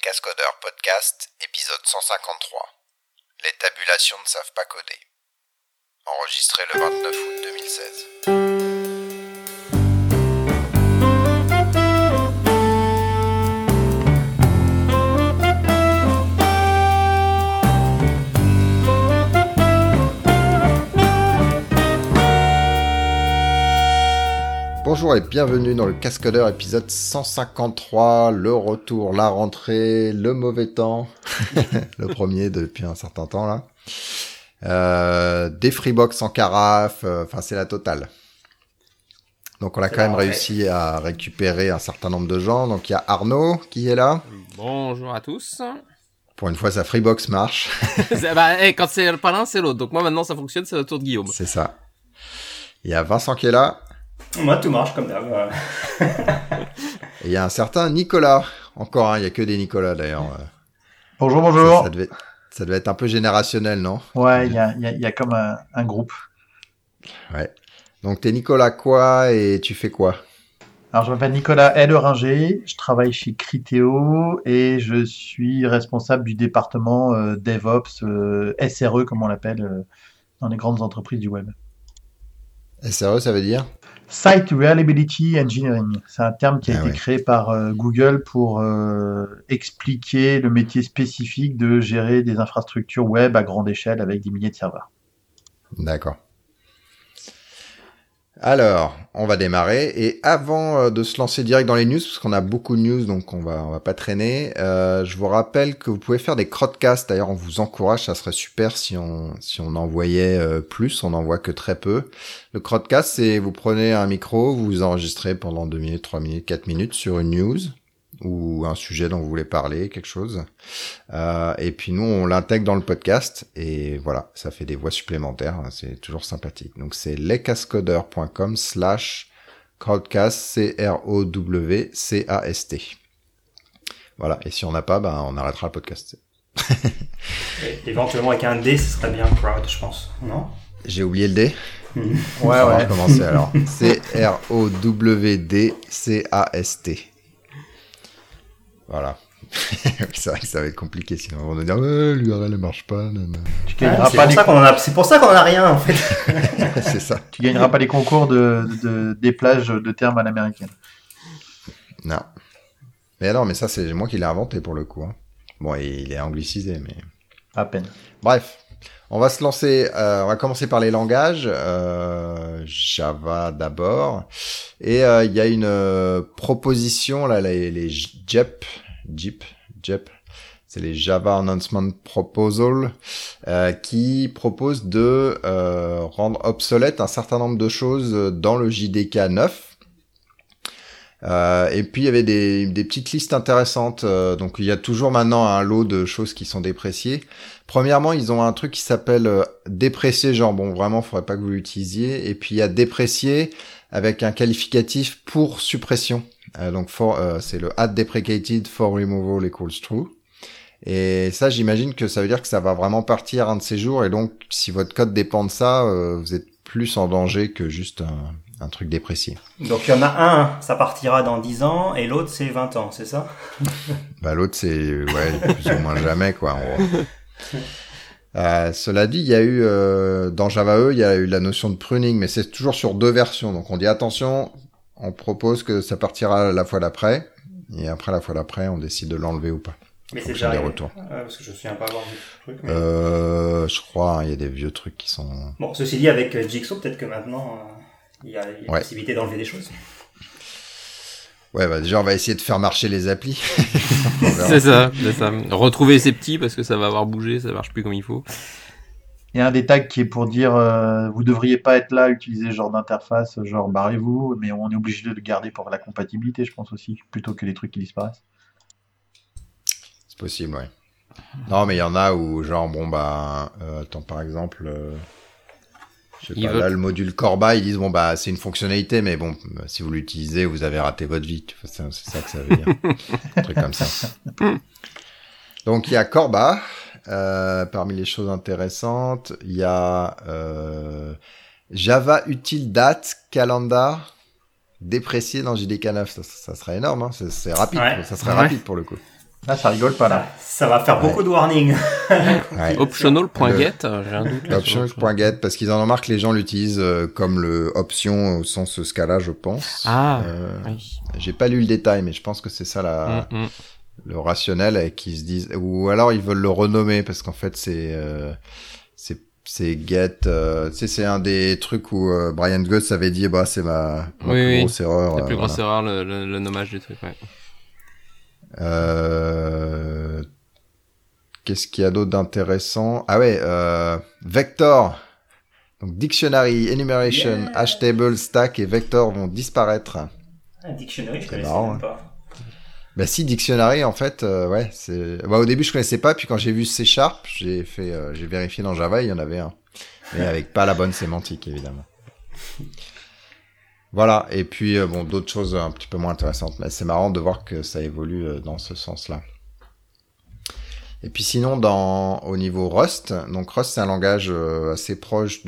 Cascodeur Podcast, épisode 153. Les tabulations ne savent pas coder. Enregistré le 29 août 2016. Bonjour et bienvenue dans le Cascodeur épisode 153, le retour, la rentrée, le mauvais temps, le premier depuis un certain temps là, des Freebox en carafe, enfin c'est la totale. Donc on a quand même réussi à récupérer un certain nombre de gens, donc il y a Arnaud qui est là. Bonjour à tous. Pour une fois sa Freebox marche. Quand c'est pas l'un c'est l'autre, donc moi maintenant ça fonctionne, c'est le tour de Guillaume. C'est ça. Il y a Vincent qui est là. Moi, tout marche comme d'hab. Et il y a un certain Nicolas. Encore, il n'y a que des Nicolas d'ailleurs. Bonjour. Ça devait être un peu générationnel, non ? Ouais, il y a comme un groupe. Ouais. Donc, t'es Nicolas quoi et tu fais quoi ? Alors, je m'appelle Nicolas Ringer, je travaille chez Criteo et je suis responsable du département DevOps, SRE comme on l'appelle, dans les grandes entreprises du web. SRE, ça veut dire ? Site Reliability Engineering. C'est un terme qui a été créé par Google pour expliquer le métier spécifique de gérer des infrastructures web à grande échelle avec des milliers de serveurs. D'accord. Alors, on va démarrer. Et avant de se lancer direct dans les news, parce qu'on a beaucoup de news, donc on va pas traîner, je vous rappelle que vous pouvez faire des crowdcasts. D'ailleurs, on vous encourage, ça serait super si on envoyait plus. On n'en voit que très peu. Le crowdcast, c'est vous prenez un micro, vous vous enregistrez pendant 2 minutes, 3 minutes, 4 minutes sur une news ou un sujet dont vous voulez parler, quelque chose. Et puis nous, on l'intègre dans le podcast et voilà, ça fait des voix supplémentaires. C'est toujours sympathique. Donc c'est lescascodeurs.com/crowdcast, CROWCAST. Voilà. Et si on n'a pas, on arrêtera le podcast. Éventuellement avec un D, ce serait bien crowd, je pense. Non ? J'ai oublié le D. Ouais. On va recommencer alors. CROWDCAST. Voilà. C'est vrai que ça va être compliqué sinon on va dire l'URL ne marche pas. C'est pour ça qu'on en a rien en fait. C'est ça. Tu gagneras pas les concours des plages de termes à l'américaine. Non. Mais ça c'est moi qui l'ai inventé pour le coup. Hein. Bon, il est anglicisé mais À peine. Bref. On va se lancer, on va commencer par les langages, Java d'abord, et il y a une proposition là, les JEP, c'est les Java Announcement Proposal, qui propose de rendre obsolète un certain nombre de choses dans le JDK 9. Et puis il y avait des petites listes intéressantes, donc il y a toujours maintenant un lot de choses qui sont dépréciées. Premièrement, ils ont un truc qui s'appelle déprécié, genre bon vraiment faudrait pas que vous l'utilisiez, et puis il y a déprécié avec un qualificatif pour suppression, donc c'est le add deprecated for removal equals true. Et ça, j'imagine que ça veut dire que ça va vraiment partir un de ces jours, et donc si votre code dépend de ça, vous êtes plus en danger que juste un truc déprécié. Donc il y en a un, ça partira dans 10 ans, et l'autre c'est 20 ans, c'est ça ? L'autre c'est plus ou moins jamais quoi. En gros. Cela dit, il y a eu dans Java E, il y a eu la notion de pruning, mais c'est toujours sur 2 versions. Donc on dit attention, on propose que ça partira la fois d'après, et après la fois d'après, on décide de l'enlever ou pas. Mais c'est déjà des retours. Parce que je me souviens pas avoir vu ce truc. Mais... je crois, il y a des vieux trucs qui sont. Bon, ceci dit, avec Jigsaw, peut-être que maintenant il y a possibilité d'enlever des choses. Ouais, déjà on va essayer de faire marcher les applis. c'est ça. Retrouver ces petits parce que ça va avoir bougé, ça marche plus comme il faut. Il y a un des tags qui est pour dire vous devriez pas être là, utiliser ce genre d'interface, genre barrez-vous, mais on est obligé de le garder pour la compatibilité, je pense aussi, plutôt que les trucs qui disparaissent. C'est possible, ouais. Non, mais il y en a où genre attends par exemple. Je sais pas, là, le module Corba, ils disent, c'est une fonctionnalité, mais bon, si vous l'utilisez, vous avez raté votre vie. C'est ça que ça veut dire. Un truc comme ça. Donc, il y a Corba, parmi les choses intéressantes. Il y a, Java Util Date Calendar, déprécié dans JDK 9. Ça serait énorme, hein. C'est rapide. Ouais. Ça serait rapide pour le coup. Là, ça rigole pas, là. Ça va faire beaucoup de warnings. Optional.get, j'ai un doute. Optional.get, parce qu'ils en ont marre que les gens l'utilisent comme le option au sens ce cas-là, je pense. Oui. J'ai pas lu le détail, mais je pense que c'est ça le rationnel, et qu'ils se disent, ou alors ils veulent le renommer, parce qu'en fait c'est get, tu sais, c'est un des trucs où Brian Goetz avait dit, bah c'est ma plus grosse erreur. La plus grosse erreur, le nommage du truc, ouais. Qu'est-ce qu'il y a d'autre d'intéressant? Ah ouais, Vector. Donc Dictionary, Enumeration, Hashtable, Stack et Vector vont disparaître. Dictionary, je connaissais même pas. Bah si, Dictionary, en fait, ouais, c'est. Bah au début je connaissais pas, puis quand j'ai vu C#, j'ai vérifié dans Java, il y en avait un, mais avec pas la bonne sémantique évidemment. Voilà, et puis bon, d'autres choses un petit peu moins intéressantes, mais c'est marrant de voir que ça évolue dans ce sens-là. Et puis sinon, au niveau Rust, donc Rust c'est un langage assez proche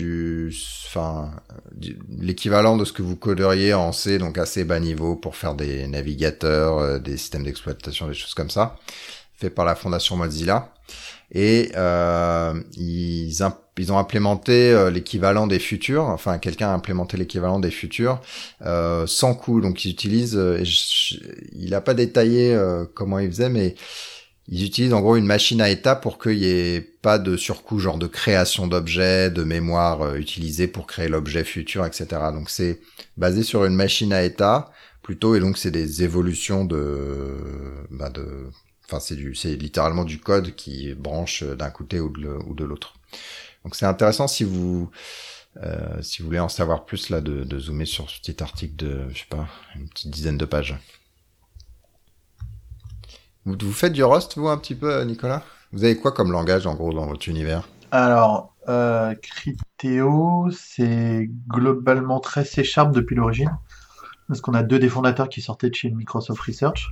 l'équivalent de ce que vous coderiez en C, donc assez bas niveau pour faire des navigateurs, des systèmes d'exploitation, des choses comme ça, fait par la fondation Mozilla. Et ils ont implémenté l'équivalent des futurs, enfin quelqu'un a implémenté l'équivalent des futurs sans coût, donc ils utilisent, il a pas détaillé comment ils faisaient, mais ils utilisent en gros une machine à état pour qu'il y ait pas de surcoût, genre de création d'objets, de mémoire utilisée pour créer l'objet futur, etc. Donc c'est basé sur une machine à état plutôt, et donc c'est des évolutions c'est littéralement du code qui branche d'un côté ou de l'autre. Donc c'est intéressant si vous voulez en savoir plus là, de zoomer sur ce petit article de, je sais pas, une petite dizaine de pages. Vous faites du Rust, vous, un petit peu, Nicolas? Vous avez quoi comme langage, en gros, dans votre univers? Alors, Criteo, c'est globalement très C# depuis l'origine, parce qu'on a 2 des fondateurs qui sortaient de chez Microsoft Research.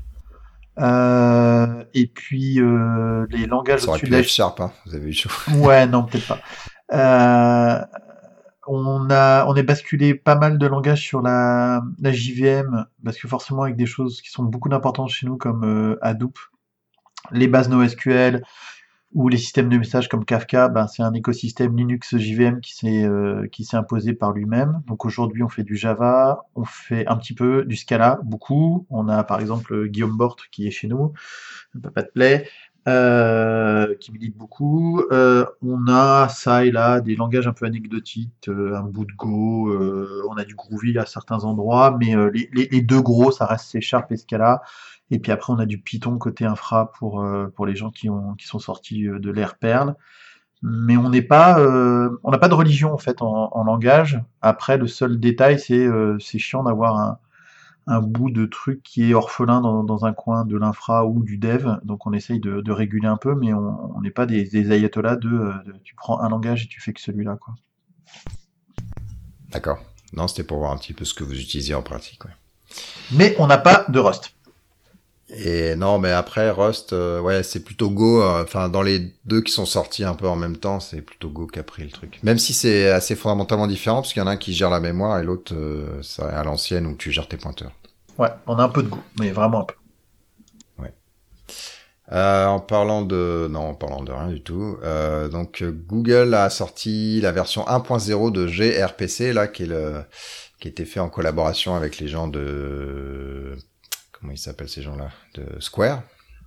Et puis, les langages ça aurait au-dessus pu être Sharp, hein, vous avez eu chaud. Ouais, non, peut-être pas. On est basculé pas mal de langages sur la JVM, parce que forcément avec des choses qui sont beaucoup d'importance chez nous comme Hadoop, les bases NoSQL ou les systèmes de messages comme Kafka, c'est un écosystème Linux JVM qui s'est imposé par lui-même. Donc aujourd'hui on fait du Java, on fait un petit peu du Scala, beaucoup. On a par exemple Guillaume Bort qui est chez nous, Papa de Play. Qui milite beaucoup. On a ça et là des langages un peu anecdotiques, un bout de Go, on a du Groovy à certains endroits, mais les 2 gros, ça reste C# et Scala. Et puis après, on a du Python côté infra pour les gens qui sont sortis de l'ère Perl. Mais on n'a pas de religion en fait en langage. Après, le seul détail, c'est chiant d'avoir un bout de truc qui est orphelin dans un coin de l'infra ou du dev, donc on essaye de réguler un peu, mais on n'est pas des ayatollahs de tu prends un langage et tu fais que celui-là, quoi. D'accord. Non, c'était pour voir un petit peu ce que vous utilisiez en pratique, ouais. Mais on n'a pas de Rust. Et non, mais après Rust, ouais, c'est plutôt Go. Enfin, dans les 2 qui sont sortis un peu en même temps, c'est plutôt Go qui a pris le truc. Même si c'est assez fondamentalement différent, parce qu'il y en a un qui gère la mémoire et l'autre, c'est à l'ancienne où tu gères tes pointeurs. Ouais, on a un peu de Go, mais vraiment un peu. Ouais. En parlant de rien du tout. Donc Google a sorti la version 1.0 de gRPC là, qui était fait en collaboration avec les gens de, comment ils s'appellent ces gens-là, de Square.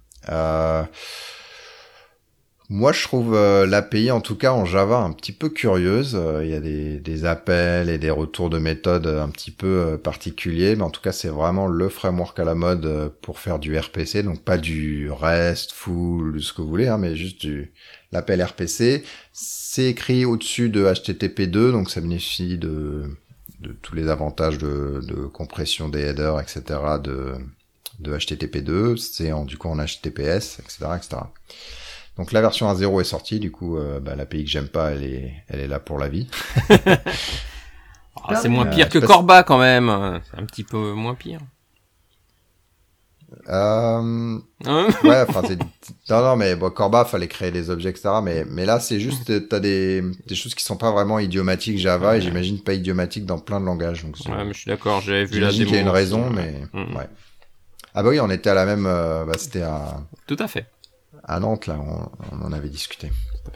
Moi, je trouve l'API, en tout cas en Java, un petit peu curieuse. Il y a des appels et des retours de méthode un petit peu particuliers, mais en tout cas, c'est vraiment le framework à la mode pour faire du RPC, donc pas du RESTful, ce que vous voulez, hein, mais juste l'appel RPC. C'est écrit au-dessus de HTTP2, donc ça bénéficie de tous les avantages de compression des headers, etc., de HTTP2. C'est du coup en HTTPS, etc., etc. Donc la version 1.0 est sortie, du coup l'API que j'aime pas, elle est là pour la vie. C'est moins pire que Corba quand même, c'est un petit peu moins pire. Ouais, enfin non mais bon, Corba fallait créer des objets, etc. Mais là c'est juste t'as des choses qui sont pas vraiment idiomatiques Java, et j'imagine pas idiomatiques dans plein de langages. Donc ouais, mais je suis d'accord, j'avais vu la démo. J'imagine qu'il y a une raison, mais ouais. Ah bah oui, on était à la même... c'était Tout à fait. à Nantes, là, on en avait discuté.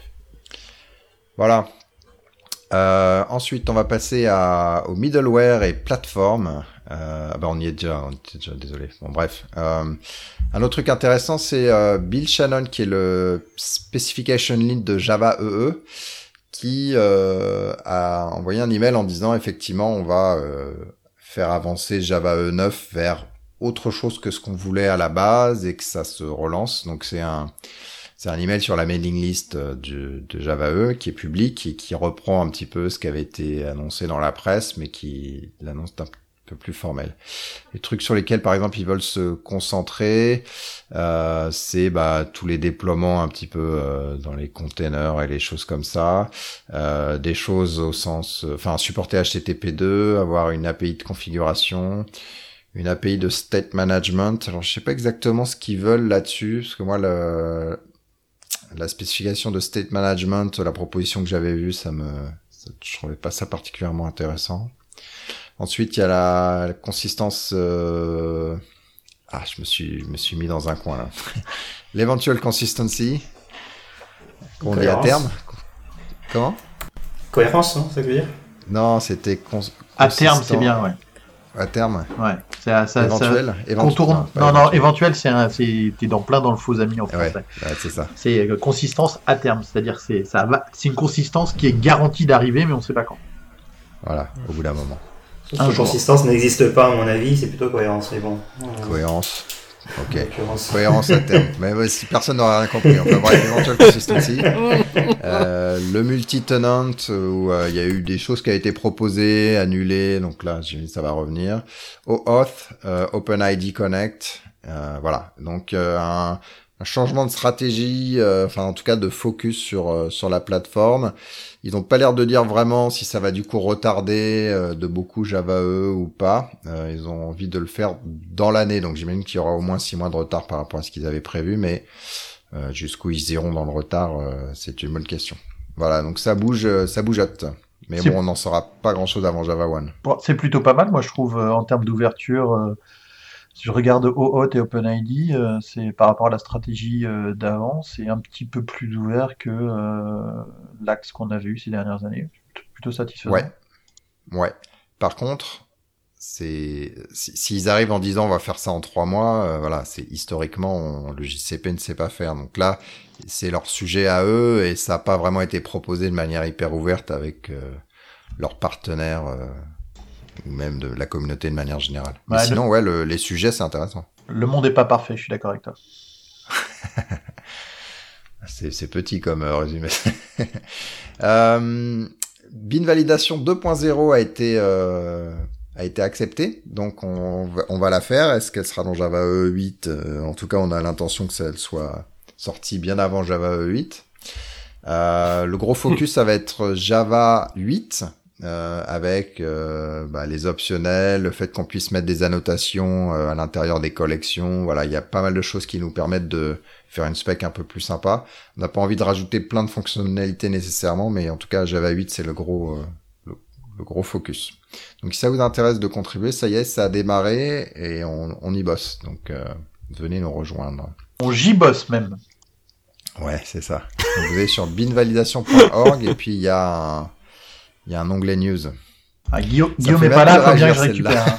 Voilà. Ensuite, on va passer au middleware et plateforme. On y est déjà, désolé. Bon, bref. Un autre truc intéressant, c'est Bill Shannon, qui est le specification lead de Java EE, qui a envoyé un email en disant, effectivement, on va faire avancer Java EE 9 vers autre chose que ce qu'on voulait à la base et que ça se relance. Donc, c'est un email sur la mailing list de Java EE qui est public et qui reprend un petit peu ce qui avait été annoncé dans la presse, mais qui l'annonce un peu plus formel. Les trucs sur lesquels, par exemple, ils veulent se concentrer, c'est tous les déploiements un petit peu dans les containers et les choses comme ça, des choses au sens, supporter HTTP2, avoir une API de configuration, une API de state management. Alors, je sais pas exactement ce qu'ils veulent là-dessus, parce que moi, la spécification de state management, la proposition que j'avais vue, je trouvais pas ça particulièrement intéressant. Ensuite, il y a la consistance, je me suis mis dans un coin, là. L'eventual consistency. Qu'on dit à terme. Comment? Cohérence, hein, ça veut dire? Non, c'était à terme, c'est bien, ouais. À terme. Ouais. Éventuel. Contourne. Non, éventuel, t'es plein dans le faux ami en français. Ouais, c'est ça. C'est consistance à terme, c'est-à-dire c'est une consistance qui est garantie d'arriver, mais on sait pas quand. Voilà, au bout d'un moment. Consistance n'existe pas, à mon avis, c'est plutôt cohérence, mais bon. Cohérence. Ok. Cohérence à terme. Mais si personne n'aura rien compris, on va voir l'éventuelle consistency. Le multi-tenant, où il y a eu des choses qui ont été proposées, annulées, donc là, ça va revenir. OAuth, OpenID Connect, voilà. Donc, un changement de stratégie, en tout cas de focus sur la plateforme. Ils n'ont pas l'air de dire vraiment si ça va du coup retarder de beaucoup Java EE ou pas. Ils ont envie de le faire dans l'année, donc j'imagine qu'il y aura au moins 6 mois de retard par rapport à ce qu'ils avaient prévu, mais jusqu'où ils iront dans le retard, c'est une bonne question. Voilà, donc ça bougeote. Mais bon, on n'en saura pas grand-chose avant Java 1. Bon, c'est plutôt pas mal, moi je trouve, en termes d'ouverture. Si je regarde OAuth et OpenID, c'est par rapport à la stratégie d'avant, c'est un petit peu plus ouvert que l'axe qu'on avait eu ces dernières années. Plutôt satisfaisant. Ouais. Par contre, s'ils arrivent en disant on va faire ça en 3 mois, c'est historiquement le JCP ne sait pas faire. Donc là, c'est leur sujet à eux et ça n'a pas vraiment été proposé de manière hyper ouverte avec leurs partenaires. Ou même de la communauté de manière générale. Mais sinon, les sujets, c'est intéressant. Le monde n'est pas parfait, je suis d'accord avec toi. c'est petit comme résumé. Bin Validation 2.0 a été acceptée, donc on va la faire. Est-ce qu'elle sera dans Java EE 8? En tout cas, on a l'intention que ça soit sortie bien avant Java EE 8. Le gros focus, ça va être Java 8. Avec les optionnels, le fait qu'on puisse mettre des annotations à l'intérieur des collections. Voilà, il y a pas mal de choses qui nous permettent de faire une spec un peu plus sympa. On n'a pas envie de rajouter plein de fonctionnalités nécessairement, mais en tout cas Java 8 c'est le gros focus. Donc si ça vous intéresse de contribuer, ça y est, ça a démarré et on y bosse. Donc venez nous rejoindre. On j'y bosse même. Ouais, c'est ça. Donc, vous allez sur binvalidation.org et puis il y a un onglet news. Guillaume n'est pas là, faut bien que je récupère.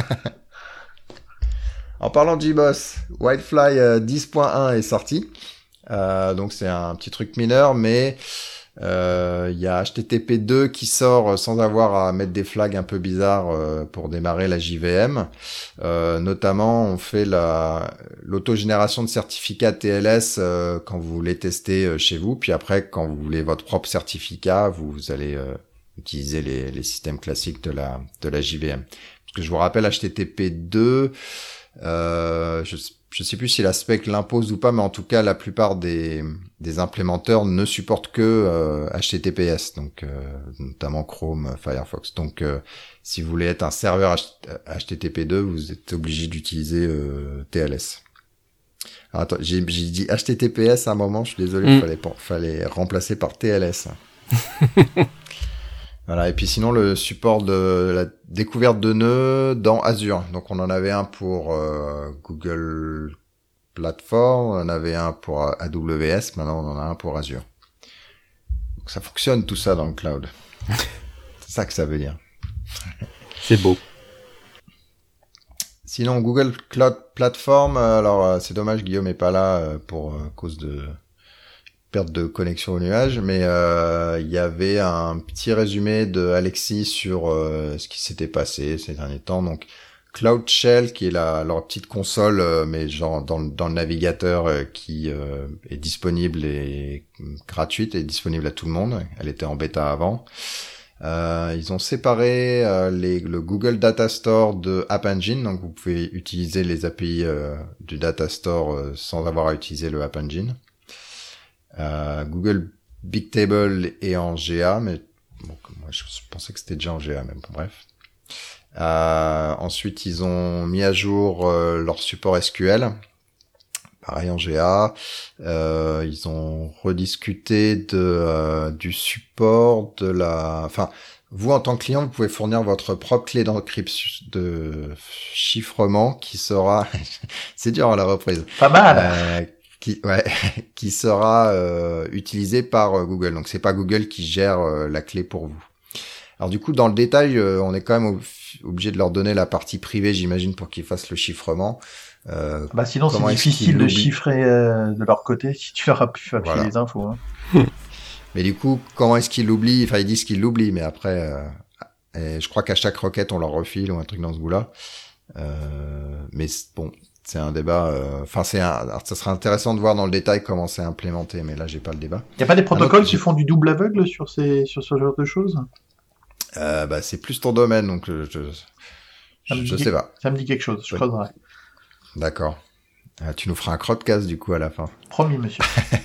En parlant de JBoss, Whitefly 10.1 est sorti. Donc c'est un petit truc mineur, mais il y a HTTP2 qui sort sans avoir à mettre des flags un peu bizarres pour démarrer la JVM. Notamment, on fait l'autogénération de certificats TLS quand vous voulez tester chez vous. Puis après, quand vous voulez votre propre certificat, vous allez utiliser les systèmes classiques de la JVM. Parce que je vous rappelle, HTTP2, je sais plus si la spec l'impose ou pas, mais en tout cas, la plupart des implémenteurs ne supportent que HTTPS, donc notamment Chrome, Firefox. Donc, si vous voulez être un serveur HTTP2, vous êtes obligé d'utiliser TLS. Alors, attends, j'ai dit HTTPS à un moment, je suis désolé, fallait remplacer par TLS. Voilà. Et puis sinon, le support de la découverte de nœuds dans Azure. Donc on en avait un pour Google Platform, on en avait un pour AWS, maintenant on en a un pour Azure. Donc ça fonctionne tout ça dans le cloud. C'est ça que ça veut dire. C'est beau. Sinon, Google Cloud Platform, alors c'est dommage, Guillaume est pas là pour cause de perte de connexion au nuage, mais il y avait un petit résumé de Alexis sur ce qui s'était passé ces derniers temps. Donc, Cloud Shell, qui est leur petite console, mais genre dans le navigateur, qui est disponible et gratuite et disponible à tout le monde. Elle était en bêta avant. Ils ont séparé le Google Data Store de App Engine, donc vous pouvez utiliser les API du Data Store sans avoir à utiliser le App Engine. Google Bigtable est en GA, mais bon, moi je pensais que c'était déjà en GA, mais bon, bref. Ensuite, ils ont mis à jour leur support SQL. Pareil en GA. Ils ont rediscuté du support de enfin, vous en tant que client, vous pouvez fournir votre propre clé d'encryption, de chiffrement qui sera, c'est dur à la reprise. Pas mal. Qui sera utilisée par Google. Donc c'est pas Google qui gère la clé pour vous. Alors du coup, dans le détail, on est quand même obligé de leur donner la partie privée, j'imagine, pour qu'ils fassent le chiffrement. Sinon, c'est difficile de chiffrer de leur côté si tu leur as pu appuyer les infos. Hein. Mais du coup, comment est-ce qu'ils l'oublient? Enfin, ils disent qu'ils l'oublient, mais après, je crois qu'à chaque requête, on leur refile ou un truc dans ce goût-là. Mais bon, c'est un débat. Enfin, ça serait intéressant de voir dans le détail comment c'est implémenté, mais là, j'ai pas le débat. Il y a pas des protocoles qui font du double aveugle sur ce genre de choses? C'est plus ton domaine, donc je sais pas. Ça me dit quelque chose, je creuserai. D'accord. Tu nous feras un crowdcast du coup à la fin. Promis, monsieur.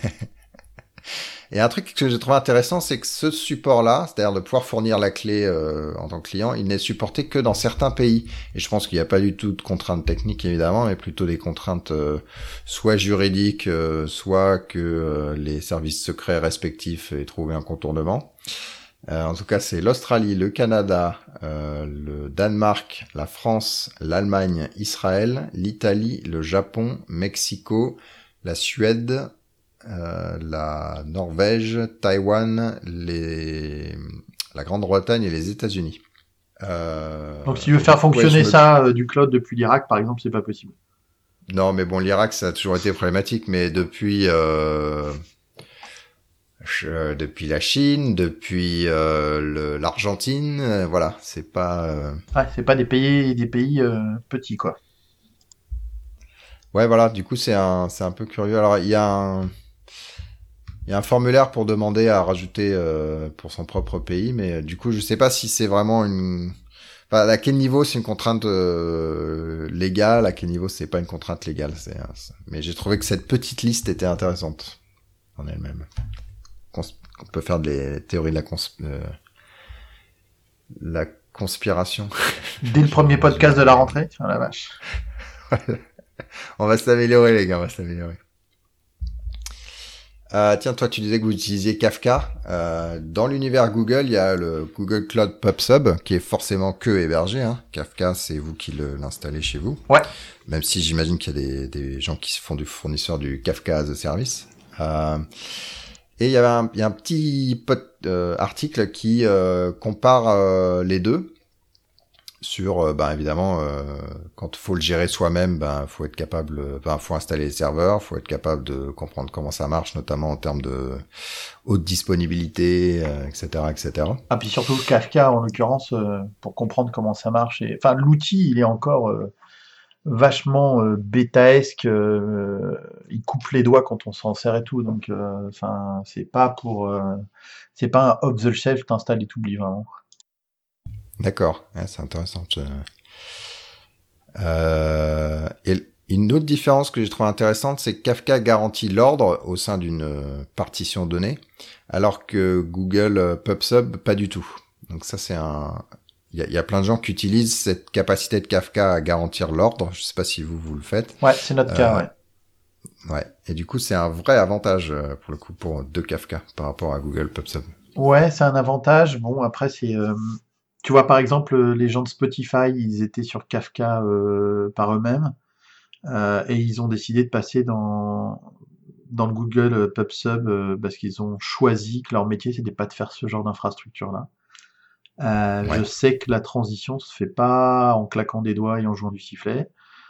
Et un truc que j'ai trouvé intéressant, c'est que ce support-là, c'est-à-dire de pouvoir fournir la clé en tant que client, il n'est supporté que dans certains pays. Et je pense qu'il n'y a pas du tout de contraintes techniques évidemment, mais plutôt des contraintes soit juridiques, soit que les services secrets respectifs aient trouvé un contournement. En tout cas, c'est l'Australie, le Canada, le Danemark, la France, l'Allemagne, Israël, l'Italie, le Japon, Mexico, la Suède, la Norvège, Taïwan, la Grande-Bretagne et les États-Unis. Donc, si tu veux faire fonctionner ça du cloud depuis l'Irak, par exemple, c'est pas possible. Non, mais bon, l'Irak, ça a toujours été problématique, mais depuis la Chine, depuis l'Argentine, voilà, c'est pas. C'est pas des pays petits quoi. Ouais, voilà. Du coup, c'est un peu curieux. Alors, il y a un formulaire pour demander à rajouter pour son propre pays, mais du coup, je sais pas si c'est vraiment Enfin, à quel niveau c'est une contrainte légale, à quel niveau c'est pas une contrainte légale. Mais j'ai trouvé que cette petite liste était intéressante en elle-même. On peut faire des théories de la conspiration. Dès le premier podcast de la rentrée, oh la vache. On va s'améliorer les gars, on va s'améliorer. Tiens, toi tu disais que vous utilisiez Kafka. Dans l'univers Google, il y a le Google Cloud PubSub qui est forcément que hébergé. Hein. Kafka, c'est vous qui l'installez chez vous. Ouais. Même si j'imagine qu'il y a des gens qui se font du fournisseur du Kafka as a service. Et il y a un petit article qui compare les deux sur, évidemment, quand faut le gérer soi-même, faut être capable, faut installer les serveurs, faut être capable de comprendre comment ça marche, notamment en termes de haute disponibilité, etc., etc. Ah, puis surtout Kafka, en l'occurrence, pour comprendre comment ça marche. Enfin, l'outil, il est encore vachement bêtaesque, il coupe les doigts quand on s'en sert et tout, donc c'est pas c'est pas un off the shelf, t'installes et t'oublies vraiment. D'accord, ouais, c'est intéressant. Et une autre différence que j'ai trouvé intéressante, c'est que Kafka garantit l'ordre au sein d'une partition donnée, alors que Google PubSub, pas du tout. Donc ça, il y a plein de gens qui utilisent cette capacité de Kafka à garantir l'ordre. Je sais pas si vous le faites. Ouais, c'est notre cas, ouais. Ouais. Et du coup, c'est un vrai avantage pour le coup de Kafka par rapport à Google PubSub. Ouais, c'est un avantage. Bon, après, tu vois, par exemple, les gens de Spotify, ils étaient sur Kafka par eux-mêmes et ils ont décidé de passer dans le Google PubSub parce qu'ils ont choisi que leur métier, c'était pas de faire ce genre d'infrastructure-là. Je Ouais, sais que la transition se fait pas en claquant des doigts et en jouant du sifflet.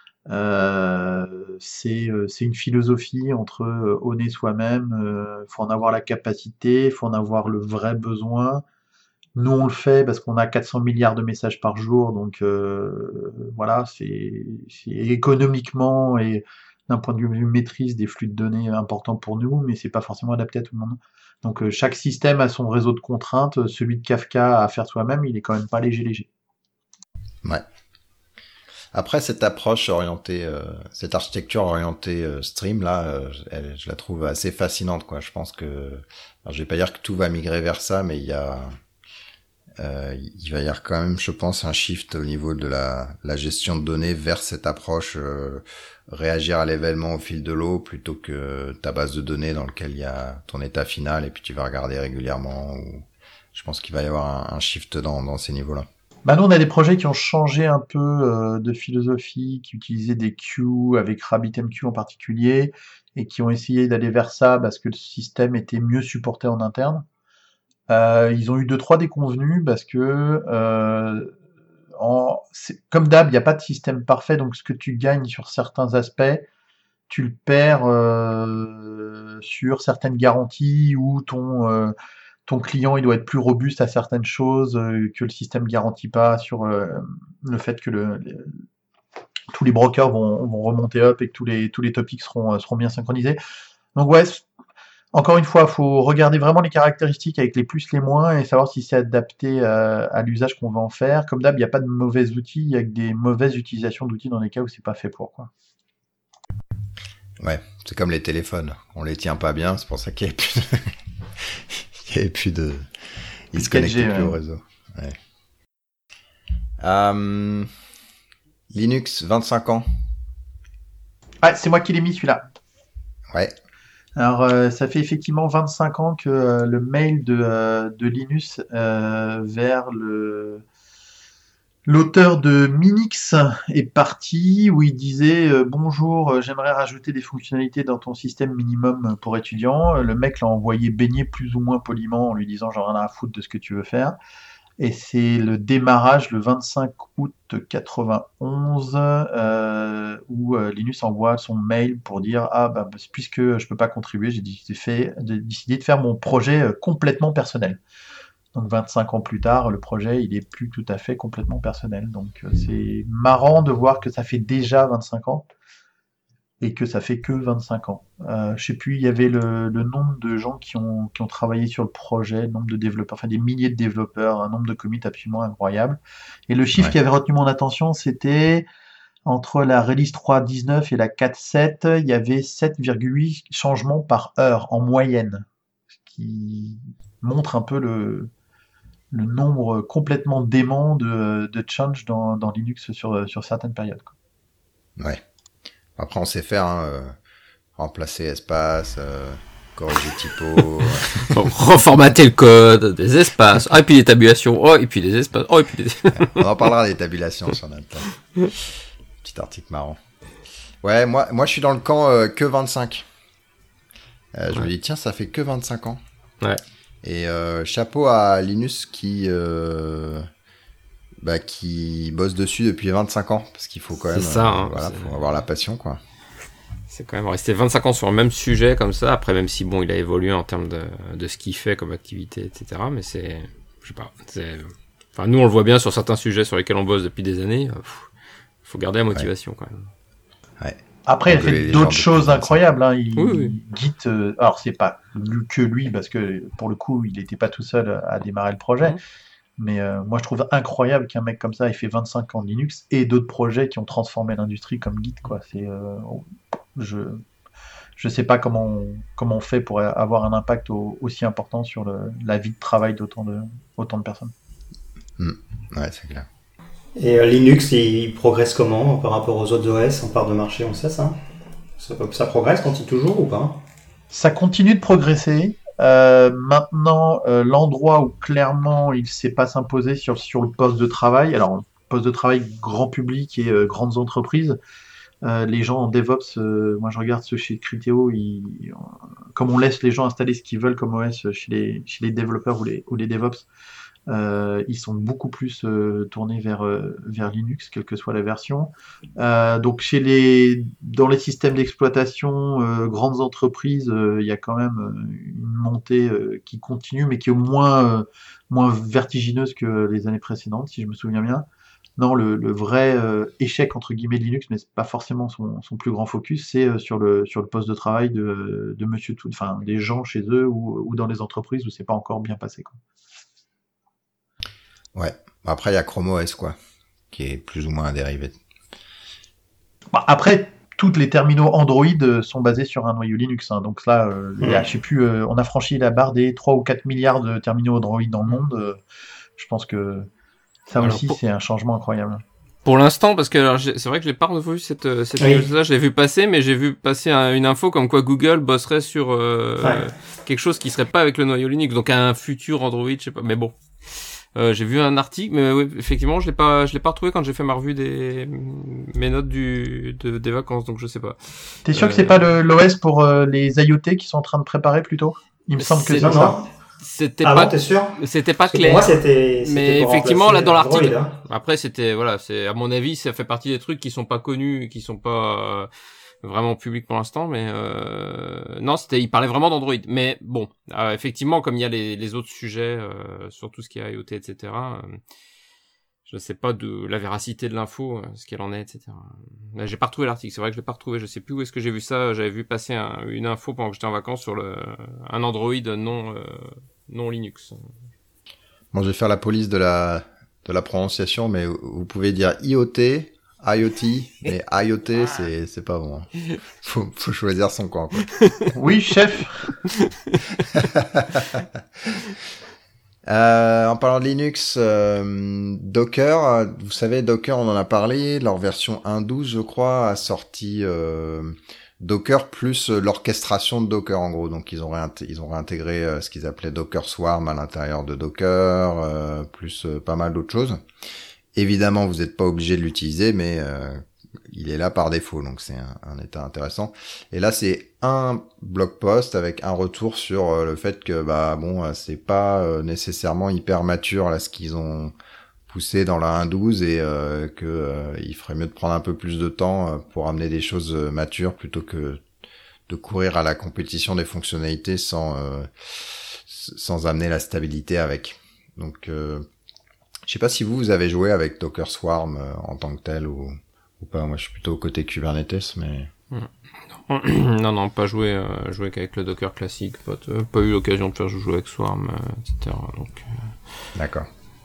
C'est une philosophie entre honner soi-même, faut en avoir la capacité, faut en avoir le vrai besoin. Nous, on le fait parce qu'on a 400 milliards de messages par jour, donc voilà, c'est économiquement et d'un point de vue maîtrise des flux de données important pour nous, mais c'est pas forcément adapté à tout le monde. Donc chaque système a son réseau de contraintes. Celui de Kafka à faire soi-même, il est quand même pas léger. ouais. Après, cette approche orientée, cette architecture orientée stream là, je la trouve assez fascinante, quoi. Je pense que, alors, je vais pas dire que tout va migrer vers ça, mais il va y avoir quand même, je pense, un shift au niveau de la gestion de données vers cette approche, réagir à l'événement au fil de l'eau plutôt que ta base de données dans laquelle il y a ton état final et puis tu vas regarder régulièrement. Je pense qu'il va y avoir un shift dans ces niveaux-là. Bah nous, on a des projets qui ont changé un peu de philosophie, qui utilisaient des queues avec RabbitMQ en particulier, et qui ont essayé d'aller vers ça parce que le système était mieux supporté en interne. Ils ont eu deux trois déconvenus parce que comme d'hab, il n'y a pas de système parfait, donc ce que tu gagnes sur certains aspects, tu le perds sur certaines garanties ou ton client il doit être plus robuste à certaines choses que le système garantit pas sur le fait que tous les brokers vont remonter up et que tous les topics seront bien synchronisés. Donc ouais, encore une fois, il faut regarder vraiment les caractéristiques avec les plus, les moins et savoir si c'est adapté à l'usage qu'on va en faire. Comme d'hab, il n'y a pas de mauvais outils, il y a que des mauvaises utilisations d'outils dans les cas où c'est pas fait pour, quoi. Ouais, c'est comme les téléphones. On les tient pas bien, c'est pour ça qu'il y avait plus de... il y avait plus de... Ils se connectaient plus au réseau. Ouais. Linux, 25 ans. Ah, c'est moi qui l'ai mis celui-là. Ouais. Alors, ça fait effectivement 25 ans que le mail de Linus vers l'auteur de Minix est parti, où il disait bonjour, j'aimerais rajouter des fonctionnalités dans ton système minimum pour étudiants. Le mec l'a envoyé baigner plus ou moins poliment en lui disant j'en ai rien à foutre de ce que tu veux faire. Et c'est le démarrage le 25 août 91 où Linus envoie son mail pour dire ah bah puisque je peux pas contribuer, j'ai décidé de faire mon projet complètement personnel. Donc 25 ans plus tard, le projet il est plus tout à fait complètement personnel. Donc c'est marrant de voir que ça fait déjà 25 ans et que ça fait que 25 ans. Je sais plus, il y avait le nombre de gens qui ont travaillé sur le projet, le nombre de développeurs, enfin des milliers de développeurs, un nombre de commits absolument incroyable. Et le chiffre qui avait retenu mon attention, c'était entre la release 3.19 et la 4.7, il y avait 7,8 changements par heure en moyenne, ce qui montre un peu le nombre complètement dément de change dans Linux sur certaines périodes, quoi. Ouais. Après, on sait faire, remplacer espace, corriger typo. Reformater le code, des espaces, et puis les tabulations, et puis les espaces, et puis les... On en parlera des tabulations sur notre temps. Petit article marrant. Ouais, moi je suis dans le camp que 25. Je me dis, tiens, ça fait que 25 ans. Ouais. Et chapeau à Linus qui bosse dessus depuis 25 ans. Parce qu'il faut quand même... faut avoir la passion, quoi. C'est quand même resté 25 ans sur le même sujet comme ça. Après, même si bon, il a évolué en termes de ce qu'il fait comme activité, etc. Mais c'est... Je sais pas. Enfin, nous, on le voit bien sur certains sujets sur lesquels on bosse depuis des années. Faut garder la motivation, quand même. Ouais. Après, il fait d'autres choses incroyables. Hein. Oui. Git, alors c'est pas que lui, parce que pour le coup, il n'était pas tout seul à démarrer le projet. Mais moi, je trouve incroyable qu'un mec comme ça ait fait 25 ans de Linux et d'autres projets qui ont transformé l'industrie comme Git, quoi. Je sais pas comment on fait pour avoir un impact aussi important sur la vie de travail d'autant de personnes. Ouais, c'est clair. Et Linux, il progresse comment par rapport aux autres OS en part de marché, on sait ça? Ça progresse, continue toujours ou pas? Ça continue de progresser. Maintenant, l'endroit où clairement il sait pas s'imposer sur le poste de travail, alors poste de travail grand public et grandes entreprises, les gens en DevOps, moi je regarde ceux chez Criteo, comme on laisse les gens installer ce qu'ils veulent comme OS chez les développeurs ou les DevOps, ils sont beaucoup plus tournés vers Linux, quelle que soit la version. Donc dans les systèmes d'exploitation, grandes entreprises, il y a quand même une montée qui continue, mais qui est moins vertigineuse que les années précédentes, si je me souviens bien. Non, le vrai échec entre guillemets de Linux, mais c'est pas forcément son plus grand focus, c'est sur le poste de travail de Monsieur tout, enfin des gens chez eux ou dans les entreprises où c'est pas encore bien passé, quoi. Ouais. Après, il y a Chrome OS, quoi, qui est plus ou moins un dérivé. Bah, après, toutes les terminaux Android sont basés sur un noyau Linux, hein. Donc là, je sais plus, on a franchi la barre des 3 ou 4 milliards de terminaux Android dans le monde. Je pense que ça aussi, c'est un changement incroyable. Pour l'instant, parce que c'est vrai que je l'ai pas revu cette news-là, je l'ai vu passer, mais j'ai vu passer une info comme quoi Google bosserait sur quelque chose qui serait pas avec le noyau Linux, donc un futur Android, je sais pas, mais bon. J'ai vu un article, mais oui, effectivement, je l'ai pas retrouvé quand j'ai fait ma revue mes notes des vacances, donc je sais pas. T'es sûr que c'est pas l'OS pour les IoT qui sont en train de préparer plutôt? Il me semble que c'est ça. C'était pas, t'es sûr? C'était pas clair. Pour moi, c'était mais effectivement, là, dans l'article. Android, hein. Après, c'est, à mon avis, ça fait partie des trucs qui sont pas connus, qui sont pas, vraiment public pour l'instant, mais non, il parlait vraiment d'Android. Mais bon, effectivement, comme il y a les autres sujets sur tout ce qui est IoT, etc. Je sais pas de la véracité de l'info, ce qu'elle en est, etc. Là, j'ai pas retrouvé l'article. C'est vrai que je l'ai pas retrouvé. Je sais plus où est-ce que j'ai vu ça. J'avais vu passer une info pendant que j'étais en vacances sur un Android non Linux. Bon, je vais faire la police de la prononciation, mais vous pouvez dire IoT. IoT, mais IoT, c'est pas bon. Faut choisir son camp, quoi. Oui, chef. En parlant de Linux, Docker, vous savez, Docker, on en a parlé, leur version 1.12, je crois, a sorti Docker plus l'orchestration de Docker, en gros. Donc, ils ont réintégré ce qu'ils appelaient Docker Swarm à l'intérieur de Docker, plus pas mal d'autres choses. Évidemment, vous n'êtes pas obligé de l'utiliser, mais il est là par défaut, donc c'est un état intéressant. Et là, c'est un blog post avec un retour sur le fait que c'est pas nécessairement hyper mature là ce qu'ils ont poussé dans la 1.12 et que il ferait mieux de prendre un peu plus de temps pour amener des choses matures plutôt que de courir à la compétition des fonctionnalités sans amener la stabilité avec. Donc je sais pas si vous avez joué avec Docker Swarm en tant que tel ou pas. Moi, je suis plutôt côté Kubernetes, mais... Non, pas joué qu'avec le Docker classique. Pas eu l'occasion de faire jouer avec Swarm, etc. Donc, D'accord.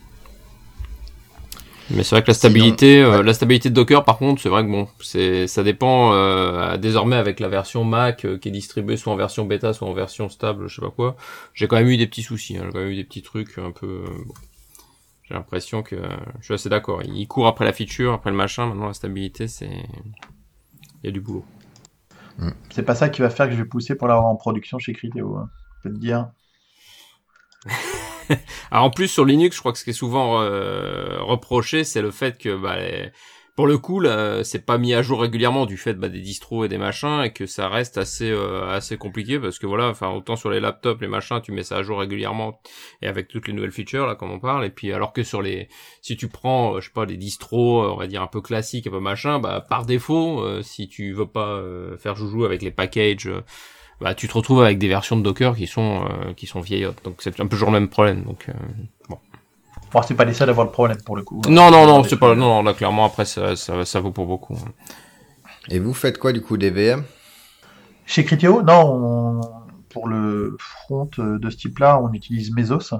Mais c'est vrai que la stabilité de Docker, par contre, c'est vrai que bon, ça dépend désormais avec la version Mac qui est distribuée soit en version bêta, soit en version stable, je sais pas quoi. J'ai quand même eu des petits soucis, j'ai quand même eu des petits trucs un peu... J'ai l'impression que je suis assez d'accord. Il court après la feature, après le machin. Maintenant, la stabilité, il y a du boulot. C'est pas ça qui va faire que je vais pousser pour l'avoir en production chez Criteo, hein. Je peux te dire. Alors en plus sur Linux, je crois que ce qui est souvent reproché, c'est le fait que pour le coup là, c'est pas mis à jour régulièrement du fait des distros et des machins et que ça reste assez compliqué parce que voilà, enfin autant sur les laptops, les machins, tu mets ça à jour régulièrement et avec toutes les nouvelles features là comme on parle et puis alors que si tu prends je sais pas des distros on va dire un peu classiques, un peu machin, par défaut si tu veux pas faire joujou avec les packages tu te retrouves avec des versions de Docker qui sont vieillottes. Donc c'est un peu toujours le même problème. Donc bon. Bon, c'est pas les seuls à avoir le problème pour le coup. Non, c'est pas. Non, là clairement après ça vaut pour beaucoup. Et vous faites quoi du coup des VM? Chez Criteo, non, pour le front de ce type-là, on utilise Mesos.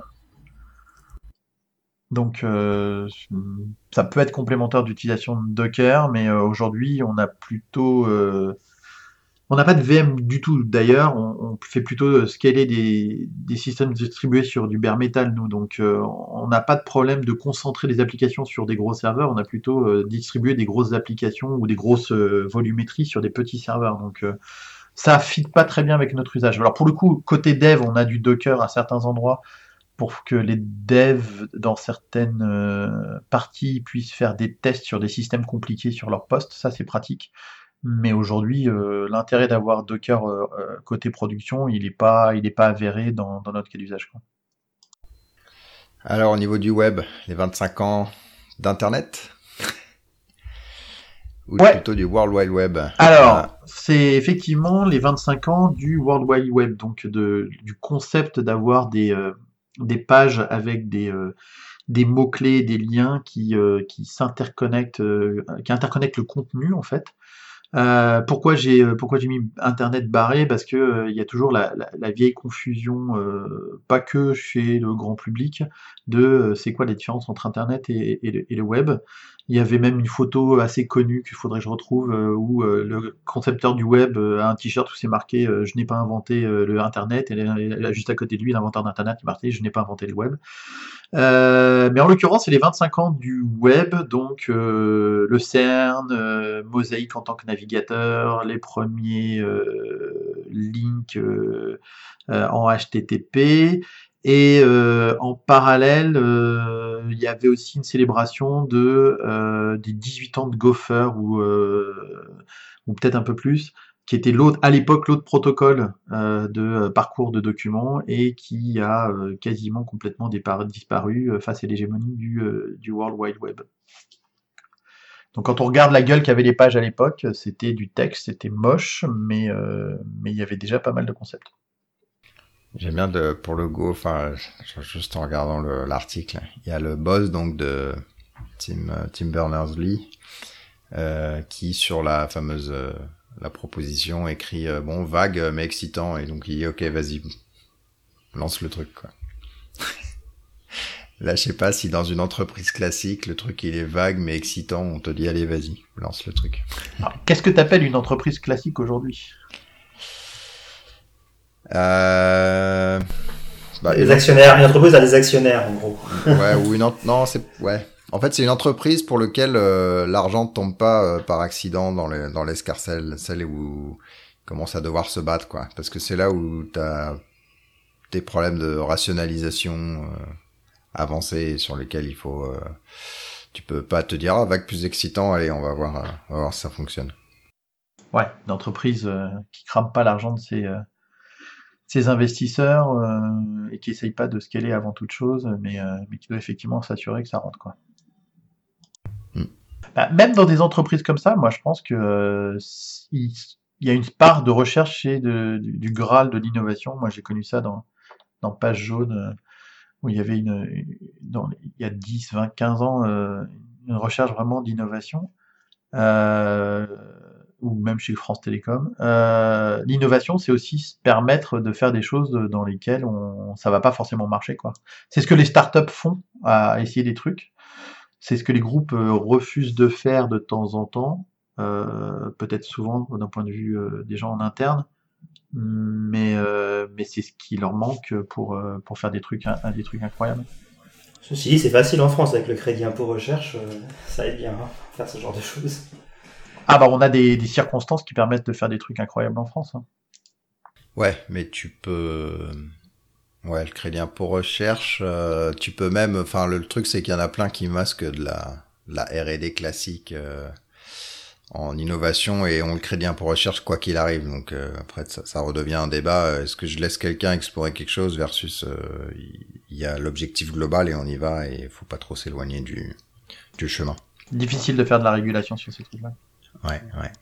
Donc ça peut être complémentaire d'utilisation de Docker, mais aujourd'hui on a plutôt on n'a pas de VM du tout d'ailleurs, on fait plutôt scaler des systèmes distribués sur du bare metal nous, donc on n'a pas de problème de concentrer les applications sur des gros serveurs, on a plutôt distribué des grosses applications ou des grosses volumétries sur des petits serveurs, donc ça fit pas très bien avec notre usage. Alors pour le coup, côté dev, on a du Docker à certains endroits pour que les devs dans certaines parties puissent faire des tests sur des systèmes compliqués sur leur poste. Ça, c'est pratique. Mais aujourd'hui, l'intérêt d'avoir Docker côté production, il est pas avéré dans notre cas d'usage, quoi. Alors, au niveau du web, les 25 ans d'Internet ou Ouais. plutôt du World Wide Web? Alors, c'est effectivement les 25 ans du World Wide Web, donc du concept d'avoir des pages avec des mots-clés, des liens qui s'interconnectent, qui interconnectent le contenu en fait. Pourquoi j'ai mis Internet barré? Parce que il y a toujours la vieille confusion, pas que chez le grand public, de c'est quoi la différence entre Internet et le web. Il y avait même une photo assez connue qu'il faudrait que je retrouve, où le concepteur du web a un t-shirt où c'est marqué je n'ai pas inventé le Internet, et là, juste à côté de lui, l'inventeur d'Internet, il marqué je n'ai pas inventé le web. Mais en l'occurrence, c'est les 25 ans du web, donc le CERN, Mosaic en tant que navigateur, les premiers links en HTTP, et en parallèle, il y avait aussi une célébration des 18 ans de Gopher, ou peut-être un peu plus, qui était à l'époque l'autre protocole de parcours de documents, et qui a quasiment complètement disparu face à l'hégémonie du World Wide Web. Donc quand on regarde la gueule qu'avaient les pages à l'époque, c'était du texte, c'était moche, mais il y avait déjà pas mal de concepts. J'aime bien pour le Go, enfin, juste en regardant l'article, il y a le boss donc de Tim Berners-Lee qui sur la fameuse la proposition écrit bon, vague mais excitant, et donc il dit ok, vas-y, lance le truc, quoi. Là, je sais pas si dans une entreprise classique, le truc il est vague mais excitant, on te dit allez, vas-y, lance le truc. Alors, qu'est-ce que t'appelles une entreprise classique aujourd'hui? Les actionnaires, une entreprise a des actionnaires en gros. Ouais, ou non, c'est ouais. En fait, c'est une entreprise pour laquelle l'argent tombe pas par accident dans l'escarcelle, celle où ils commencent à devoir se battre, quoi. Parce que c'est là où t'as des problèmes de rationalisation avancés sur lesquels il faut. Tu peux pas te dire vague plus excitant, allez, on va voir si ça fonctionne. Ouais, une entreprise qui crame pas l'argent de ses investisseurs, et qui essaye pas de scaler avant toute chose, mais qui doit effectivement s'assurer que ça rentre, quoi. Bah, même dans des entreprises comme ça, moi je pense que il y a une part de recherche chez du Graal de l'innovation. Moi j'ai connu ça dans Page Jaune, où il y avait il y a 10, 20, 15 ans, une recherche vraiment d'innovation, ou même chez France Télécom. L'innovation, c'est aussi se permettre de faire des choses dans lesquelles ça va pas forcément marcher, quoi. C'est ce que les startups font, à essayer des trucs. C'est ce que les groupes refusent de faire de temps en temps, peut-être souvent d'un point de vue des gens en interne, mais c'est ce qui leur manque pour faire des trucs incroyables. Ceci dit, c'est facile en France avec le crédit impôt recherche, ça aide bien faire ce genre de choses. Ah bah on a des circonstances qui permettent de faire des trucs incroyables en France, hein. Ouais, mais tu peux. Ouais, le crédit impôt recherche, tu peux même. Enfin, le truc, c'est qu'il y en a plein qui masquent de la R&D classique en innovation, et ont le crédit impôt recherche quoi qu'il arrive. Donc après, ça redevient un débat. Est-ce que je laisse quelqu'un explorer quelque chose versus il y a l'objectif global et on y va, et il faut pas trop s'éloigner du chemin. Difficile de faire de la régulation sur ces trucs-là. Ouais.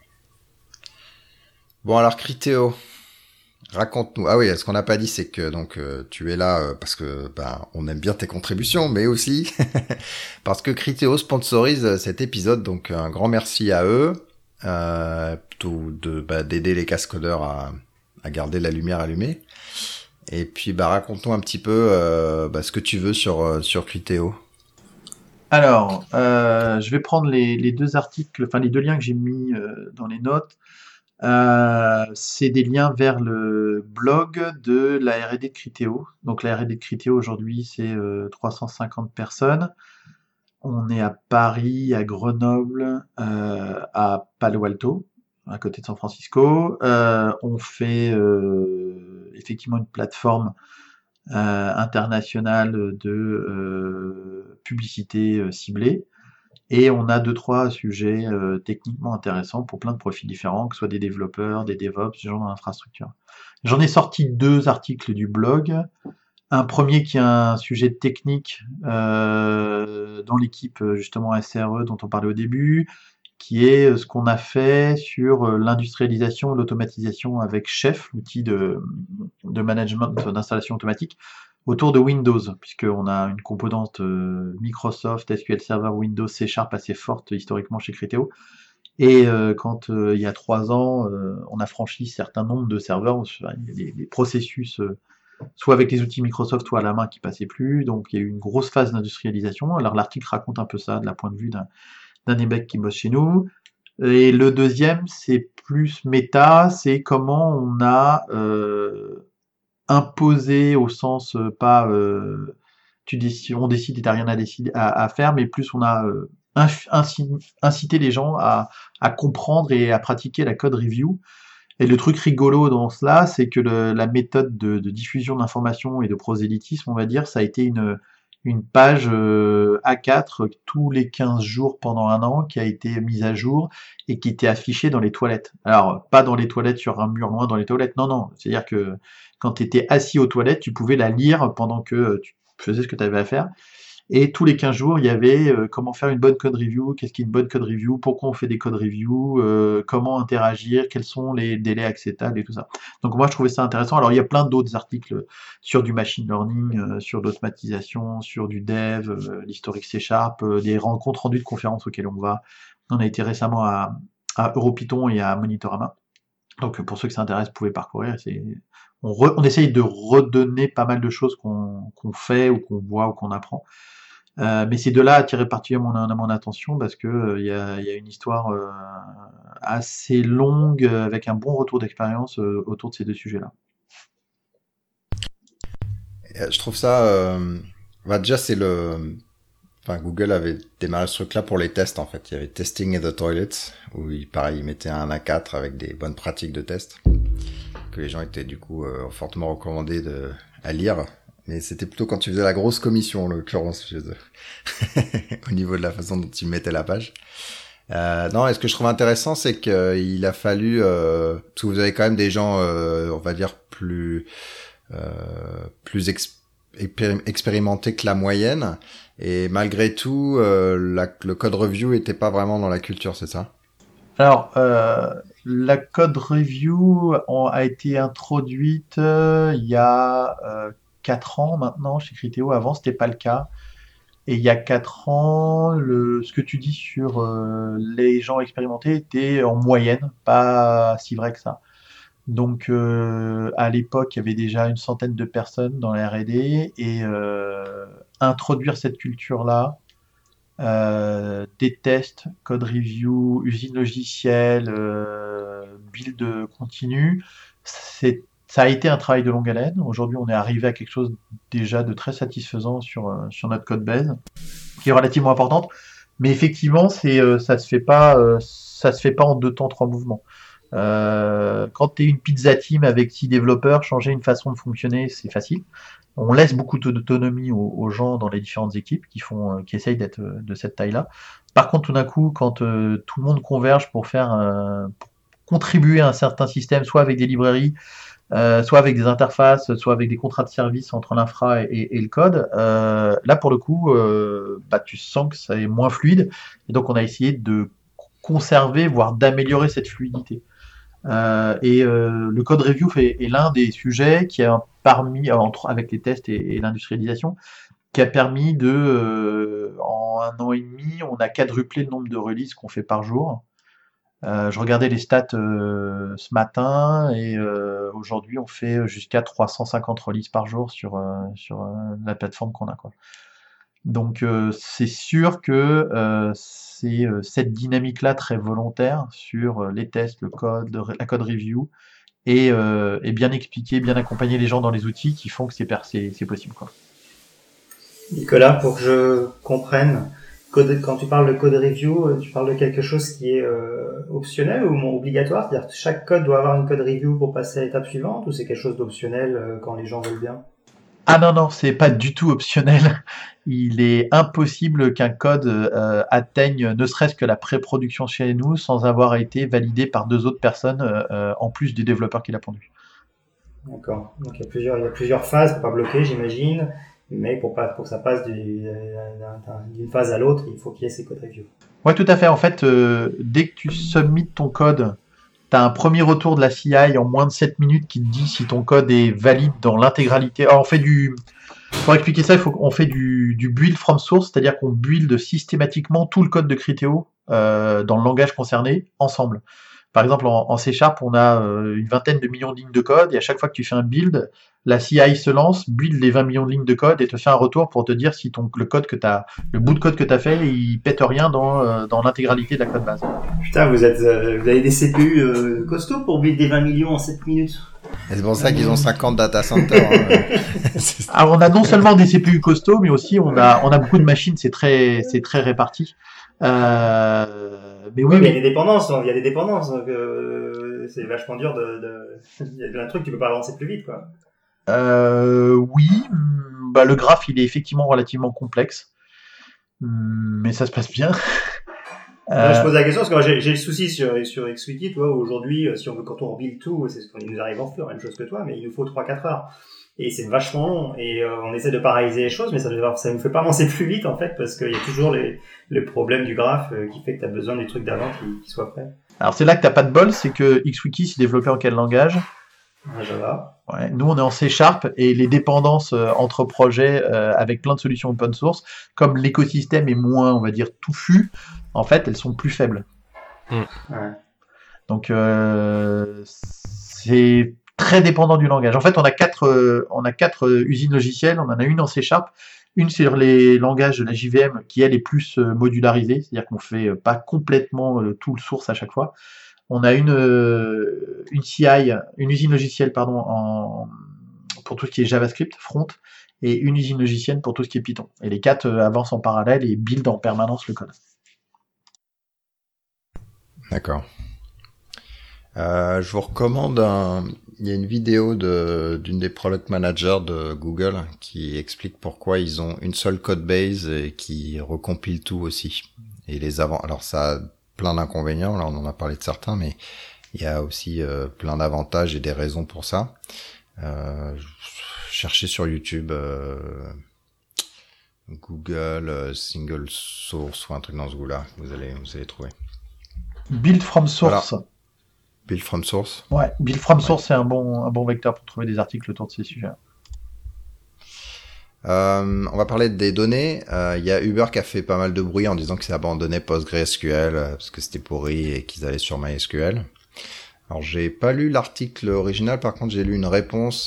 Bon, alors Criteo, raconte-nous. Ah oui, ce qu'on n'a pas dit, c'est que donc tu es là parce que on aime bien tes contributions, mais aussi parce que Criteo sponsorise cet épisode. Donc un grand merci à eux, plutôt d'aider les cascodeurs à garder la lumière allumée. Et puis raconte-nous un petit peu ce que tu veux sur Criteo. Alors, je vais prendre les deux articles, enfin les deux liens que j'ai mis dans les notes. C'est des liens vers le blog de la R&D de Criteo. Donc la R&D de Criteo aujourd'hui, c'est 350 personnes. On est à Paris, à Grenoble, à Palo Alto. à côté de San Francisco. On fait effectivement une plateforme internationale de publicité ciblée. Et on a 2-3 sujets techniquement intéressants pour plein de profils différents, que ce soit des développeurs, des DevOps, ce genre d'infrastructure. J'en ai sorti 2 articles du blog. Un premier qui est un sujet technique dans l'équipe justement SRE dont on parlait au début, qui est ce qu'on a fait sur l'industrialisation et l'automatisation avec Chef, l'outil de management d'installation automatique, autour de Windows, puisqu'on a une composante Microsoft, SQL Server, Windows, C# assez forte historiquement chez Criteo. Et quand il y a 3 ans, on a franchi certains nombres de serveurs, il y a des processus soit avec les outils Microsoft, soit à la main qui passaient plus, donc il y a eu une grosse phase d'industrialisation. Alors l'article raconte un peu ça, de la point de vue d'un des mecs qui bosse chez nous. Et le deuxième, c'est plus méta, c'est comment on a imposé au sens pas on décide et t'as rien à faire, mais plus on a incité les gens à comprendre et à pratiquer la code review. Et le truc rigolo dans cela, c'est que la méthode de diffusion d'informations et de prosélytisme, on va dire, ça a été une page A4 tous les 15 jours pendant 1 an qui a été mise à jour et qui était affichée dans les toilettes. Alors, pas dans les toilettes sur un mur loin dans les toilettes, non. C'est-à-dire que quand tu étais assis aux toilettes, tu pouvais la lire pendant que tu faisais ce que tu avais à faire. Et tous les 15 jours, il y avait comment faire une bonne code review, qu'est-ce qu'est une bonne code review, pourquoi on fait des code reviews, comment interagir, quels sont les délais acceptables et tout ça. Donc moi, je trouvais ça intéressant. Alors, il y a plein d'autres articles sur du machine learning, sur l'automatisation, sur du dev, l'historique C#, des comptes rendus de conférences auxquelles on va. On a été récemment à EuroPython et à Monitorama. Donc pour ceux que ça intéresse, vous pouvez parcourir. On essaye de redonner pas mal de choses qu'on fait ou qu'on voit ou qu'on apprend. Mais ces deux-là attiraient particulièrement mon attention parce que il y a une histoire assez longue avec un bon retour d'expérience autour de ces 2 sujets-là. Je trouve ça... déjà, Google avait démarré ce truc-là pour les tests, en fait. Il y avait Testing in the Toilets, où il mettait un A4 avec des bonnes pratiques de test, que les gens étaient du coup fortement recommandés à lire. Mais c'était plutôt quand tu faisais la grosse commission, en l'occurrence, chez eux. Au niveau de la façon dont ils mettaient la page. Non, et ce que je trouve intéressant, c'est qu'il a fallu... parce que vous avez quand même des gens, on va dire, plus expérimentés que la moyenne. Et malgré tout, le code review était pas vraiment dans la culture, c'est ça? Alors, la code review a été introduite il y a 4 ans maintenant chez Criteo. Avant, c'était pas le cas. Et il y a 4 ans, ce que tu dis sur les gens expérimentés était en moyenne, pas si vrai que ça. Donc, à l'époque, il y avait déjà une centaine de personnes dans la R&D et introduire cette culture-là, des tests, code review, usine logicielle, build continu, ça a été un travail de longue haleine. Aujourd'hui, on est arrivé à quelque chose déjà de très satisfaisant sur notre code base, qui est relativement importante. Mais effectivement, ça se fait pas en 2 temps, 3 mouvements. Quand tu es une pizza team avec 6 développeurs, changer une façon de fonctionner, c'est facile. On laisse beaucoup d'autonomie aux gens dans les différentes équipes qui essayent d'être de cette taille-là. Par contre, tout d'un coup, quand tout le monde converge pour contribuer à un certain système, soit avec des librairies, soit avec des interfaces, soit avec des contrats de service entre l'infra et le code, là pour le coup, tu sens que ça est moins fluide. Et donc on a essayé de conserver, voire d'améliorer cette fluidité. Le code review est l'un des sujets qui a avec les tests et l'industrialisation, qui a permis en 1 an et demi, on a quadruplé le nombre de releases qu'on fait par jour. Je regardais les stats ce matin et aujourd'hui on fait jusqu'à 350 releases par jour sur la plateforme qu'on a, quoi. Donc c'est sûr que c'est cette dynamique-là très volontaire sur les tests, le code, la code review et bien expliquer, bien accompagner les gens dans les outils qui font que c'est possible, quoi. Nicolas, pour que je comprenne, Quand tu parles de code review, tu parles de quelque chose qui est optionnel ou obligatoire? C'est-à-dire que chaque code doit avoir une code review pour passer à l'étape suivante, ou c'est quelque chose d'optionnel quand les gens veulent bien? Ah non, c'est pas du tout optionnel. Il est impossible qu'un code atteigne ne serait-ce que la pré-production chez nous sans avoir été validé par 2 autres personnes en plus du développeur qui l'a pondu. D'accord. Donc il y a plusieurs phases pour pas bloquer, j'imagine, mais pour que ça passe d'une phase à l'autre, il faut qu'il y ait ces code reviews. Ouais, tout à fait. En fait, dès que tu submits ton code, tu as un premier retour de la CI en moins de 7 minutes qui te dit si ton code est valide dans l'intégralité. Alors, pour expliquer ça, on fait du build from source, c'est-à-dire qu'on build systématiquement tout le code de Criteo dans le langage concerné ensemble. Par exemple, en C#, on a une vingtaine de millions de lignes de code, et à chaque fois que tu fais un build, la CI se lance, build les 20 millions de lignes de code et te fait un retour pour te dire si le bout de code que tu as fait, il pète rien dans l'intégralité de la code base. Putain, vous avez des CPU costauds pour build des 20 millions en 7 minutes. Et c'est pour ça qu'ils ont 50 data centers. Alors, on a non seulement des CPU costauds, mais aussi on a beaucoup de machines, c'est très réparti. Mais oui, il y a des dépendances, donc c'est vachement dur il y a plein de trucs, tu peux pas avancer plus vite, quoi. Oui, le graphe, il est effectivement relativement complexe, mais ça se passe bien. Je pose la question parce que j'ai le souci sur XWiki, toi, aujourd'hui, quand on build tout, c'est ce qu'on nous arrive en faire, même chose que toi, mais il nous faut 3-4 heures. Et c'est vachement long, et on essaie de paralléliser les choses, mais ça nous fait pas avancer plus vite, en fait, parce qu'il y a toujours le problème du graphe qui fait que t'as besoin du truc d'avant qui soit prêt. Alors c'est là que t'as pas de bol, c'est que XWiki s'est développé en quel langage? Java. Ouais, nous on est en C# et les dépendances entre projets avec plein de solutions open source, comme l'écosystème est moins, on va dire, touffu, en fait elles sont plus faibles. Ouais. Donc c'est très dépendant du langage. En fait, on a quatre usines logicielles. On en a une en C#, une sur les langages de la JVM qui elle est plus modularisée, c'est-à-dire qu'on fait pas complètement tout le source à chaque fois. On a une usine logicielle pour tout ce qui est JavaScript front et une usine logicielle pour tout ce qui est Python. Et les 4 avancent en parallèle et build en permanence le code. D'accord. Je vous recommande il y a une vidéo d'une des product managers de Google qui explique pourquoi ils ont une seule code base et qui recompile tout aussi. Et alors ça a plein d'inconvénients, là on en a parlé de certains, mais il y a aussi plein d'avantages et des raisons pour ça. Cherchez sur YouTube Google single source ou un truc dans ce goût-là, vous allez trouver. Build from source. Voilà. Build from source. Ouais, build from source, c'est un bon vecteur pour trouver des articles autour de ces sujets. On va parler des données. Il y a Uber qui a fait pas mal de bruit en disant que c'est abandonné PostgreSQL parce que c'était pourri et qu'ils allaient sur MySQL. Alors j'ai pas lu l'article original, par contre j'ai lu une réponse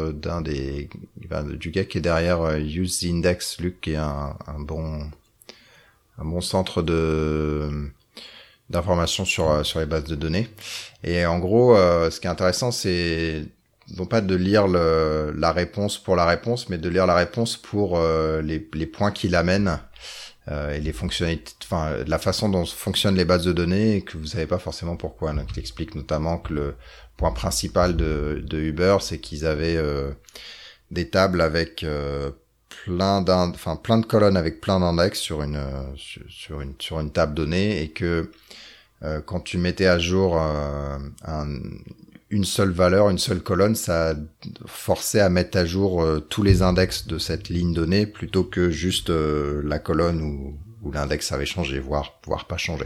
du gars qui est derrière Use the Index, Luc, qui est un bon centre d'informations sur les bases de données. Et en gros, ce qui est intéressant, c'est non pas de lire la réponse pour la réponse, mais de lire la réponse pour les points qu'il amène et les fonctionnalités, enfin la façon dont fonctionnent les bases de données et que vous savez pas forcément pourquoi. Donc il explique notamment que le point principal de Uber, c'est qu'ils avaient des tables avec plein de colonnes avec plein d'index sur une table donnée, et que quand tu mettais à jour une seule valeur, une seule colonne, ça forçait à mettre à jour tous les index de cette ligne donnée plutôt que juste la colonne où l'index avait changé, voire pas changé.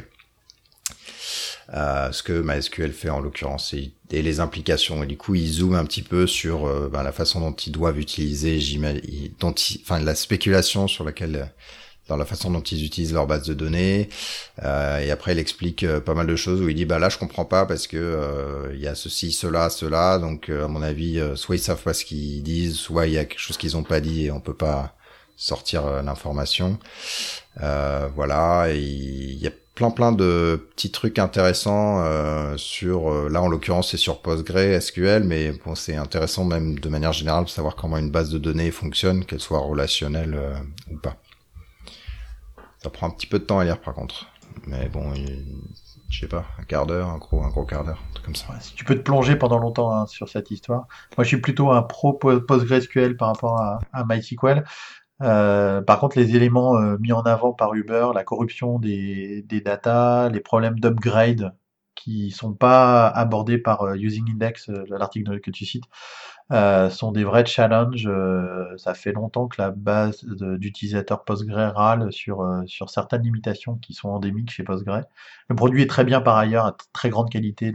Ce que MySQL fait en l'occurrence, et les implications. Et du coup, ils zooment un petit peu sur la façon dont ils doivent utiliser, la spéculation dans la façon dont ils utilisent leur base de données. Et après, il explique pas mal de choses où il dit, là, je comprends pas parce que il y a ceci, cela. Donc, à mon avis, soit ils savent pas ce qu'ils disent, soit il y a quelque chose qu'ils ont pas dit et on peut pas sortir l'information. Voilà. Et il y a plein de petits trucs intéressants là en l'occurrence c'est sur PostgreSQL, mais bon, c'est intéressant même de manière générale de savoir comment une base de données fonctionne, qu'elle soit relationnelle ou pas. Ça prend un petit peu de temps à lire par contre. Mais bon, je sais pas, un quart d'heure, un gros quart d'heure, un truc comme ça. Ouais, si tu peux te plonger pendant longtemps hein, sur cette histoire. Moi, je suis plutôt un pro PostgreSQL par rapport à MySQL. Par contre, les éléments mis en avant par Uber, la corruption des datas, les problèmes d'upgrade qui sont pas abordés par Using Index, l'article que tu cites, sont des vrais challenges. Ça fait longtemps que la base d'utilisateurs Postgre râle sur certaines limitations qui sont endémiques chez Postgre. Le produit est très bien par ailleurs, à très grande qualité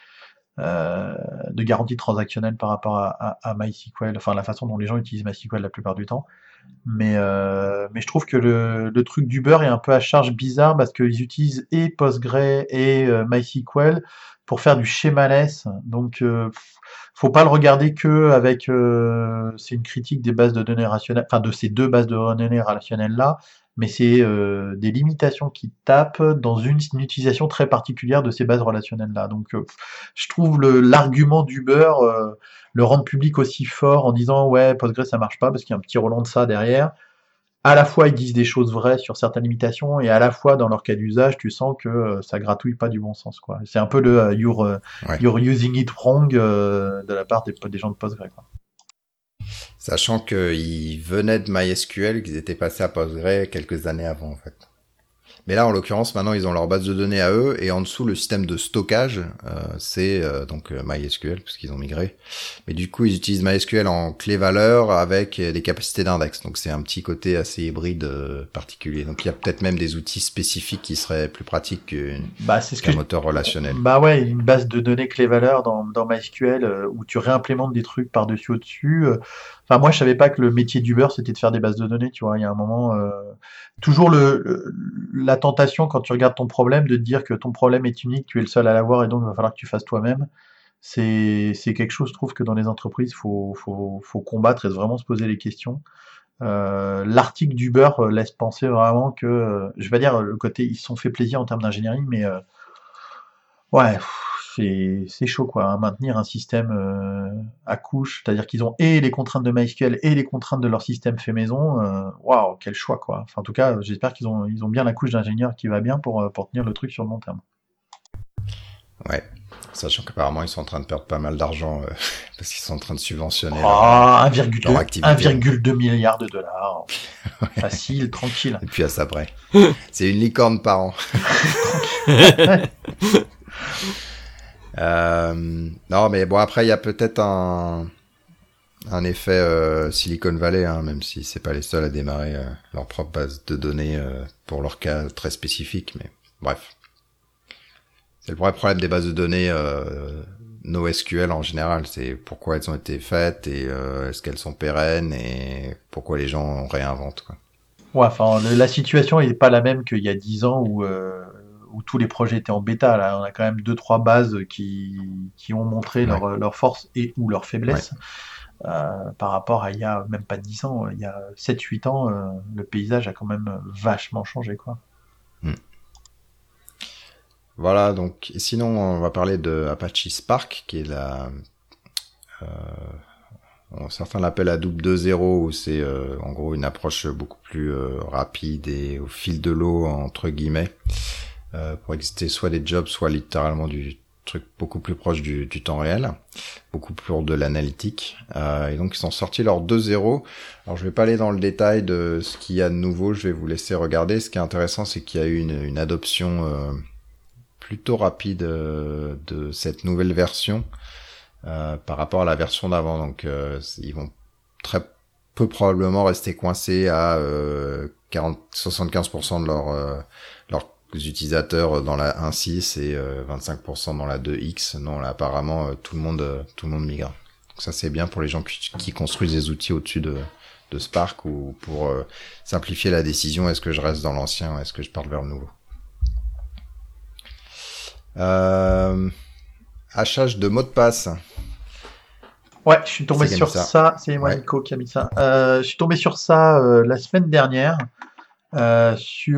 de garantie transactionnelle par rapport à MySQL, enfin la façon dont les gens utilisent MySQL la plupart du temps. Mais je trouve que le truc d'Uber est un peu à charge bizarre parce qu'ils utilisent et Postgre et MySQL pour faire du schemaless. Donc faut pas le regarder que avec c'est une critique des bases de données rationnelles, enfin de ces deux bases de données relationnelles là, mais c'est des limitations qui tapent dans une utilisation très particulière de ces bases relationnelles là. Donc je trouve l'argument d'Uber le rendre public aussi fort en disant ouais Postgre ça marche pas parce qu'il y a un petit Roland de ça derrière. À la fois ils disent des choses vraies sur certaines limitations et à la fois dans leur cas d'usage tu sens que ça gratouille pas du bon sens quoi. C'est un peu le you're using it wrong de la part des gens de Postgre quoi. Sachant qu'ils venaient de MySQL, qu'ils étaient passés à Postgre quelques années avant en fait. Mais là, en l'occurrence, maintenant, ils ont leur base de données à eux, et en dessous, le système de stockage, c'est donc MySQL, parce qu'ils ont migré. Mais du coup, ils utilisent MySQL en clé-valeur avec des capacités d'index. Donc, c'est un petit côté assez hybride particulier. Donc, il y a peut-être même des outils spécifiques qui seraient plus pratiques qu'un moteur relationnel. Bah ouais, une base de données clé-valeur dans MySQL où tu réimplémentes des trucs par-dessus au-dessus. Enfin, moi, je savais pas que le métier d'Uber, c'était de faire des bases de données, tu vois. Il y a un moment, toujours la tentation quand tu regardes ton problème de te dire que ton problème est unique, tu es le seul à l'avoir et donc il va falloir que tu fasses toi-même. C'est quelque chose, je trouve, que dans les entreprises, faut combattre et vraiment se poser les questions. L'article d'Uber laisse penser vraiment que, je vais dire le côté, ils se sont fait plaisir en termes d'ingénierie, mais ouais, c'est chaud quoi, hein, maintenir un système à couche, c'est-à-dire qu'ils ont et les contraintes de MySQL et les contraintes de leur système fait maison. Waouh, quel choix quoi. Enfin, en tout cas, j'espère qu'ils ont bien la couche d'ingénieur qui va bien pour tenir le truc sur le long terme. Ouais, sachant qu'apparemment ils sont en train de perdre pas mal d'argent parce qu'ils sont en train de subventionner 1,2 milliard de dollars. Ouais. Facile, tranquille. Et puis à ça près. C'est une licorne par an. Non, mais bon, après, il y a peut-être un effet Silicon Valley, hein, même si c'est pas les seuls à démarrer leur propre base de données pour leur cas très spécifique, mais bref. C'est le vrai problème des bases de données NoSQL en général, c'est pourquoi elles ont été faites et est-ce qu'elles sont pérennes et pourquoi les gens réinventent, quoi. Ouais, enfin, la situation n'est pas la même qu'il y a 10 ans où tous les projets étaient en bêta. Là, on a quand même 2-3 bases qui ont montré leur force et ou leur faiblesse. Ouais. Par rapport à il y a même pas 10 ans, il y a 7-8 ans, le paysage a quand même vachement changé, quoi. Voilà, donc, et sinon, on va parler de Apache Spark, qui est certains l'appellent la double 2.0, où c'est en gros une approche beaucoup plus rapide et au fil de l'eau, entre guillemets, pour exister soit des jobs, soit littéralement du truc beaucoup plus proche du temps réel, beaucoup plus de l'analytique. Et donc ils ont sorti leur 2.0. Alors je vais pas aller dans le détail de ce qu'il y a de nouveau, je vais vous laisser regarder. Ce qui est intéressant, c'est qu'il y a eu une adoption plutôt rapide de cette nouvelle version par rapport à la version d'avant. Donc ils vont très peu probablement rester coincés à 75% de leurs utilisateurs dans la 1.6 et 25% dans la 2X. Non, là apparemment tout le monde migre. Donc ça c'est bien pour les gens qui construisent des outils au-dessus de Spark ou pour simplifier la décision, est-ce que je reste dans l'ancien, est-ce que je pars vers le nouveau. Hachage de mots de passe. Ouais, je suis tombé sur ça. C'est moi, Nico, qui a mis ça. Je suis tombé sur ça la semaine dernière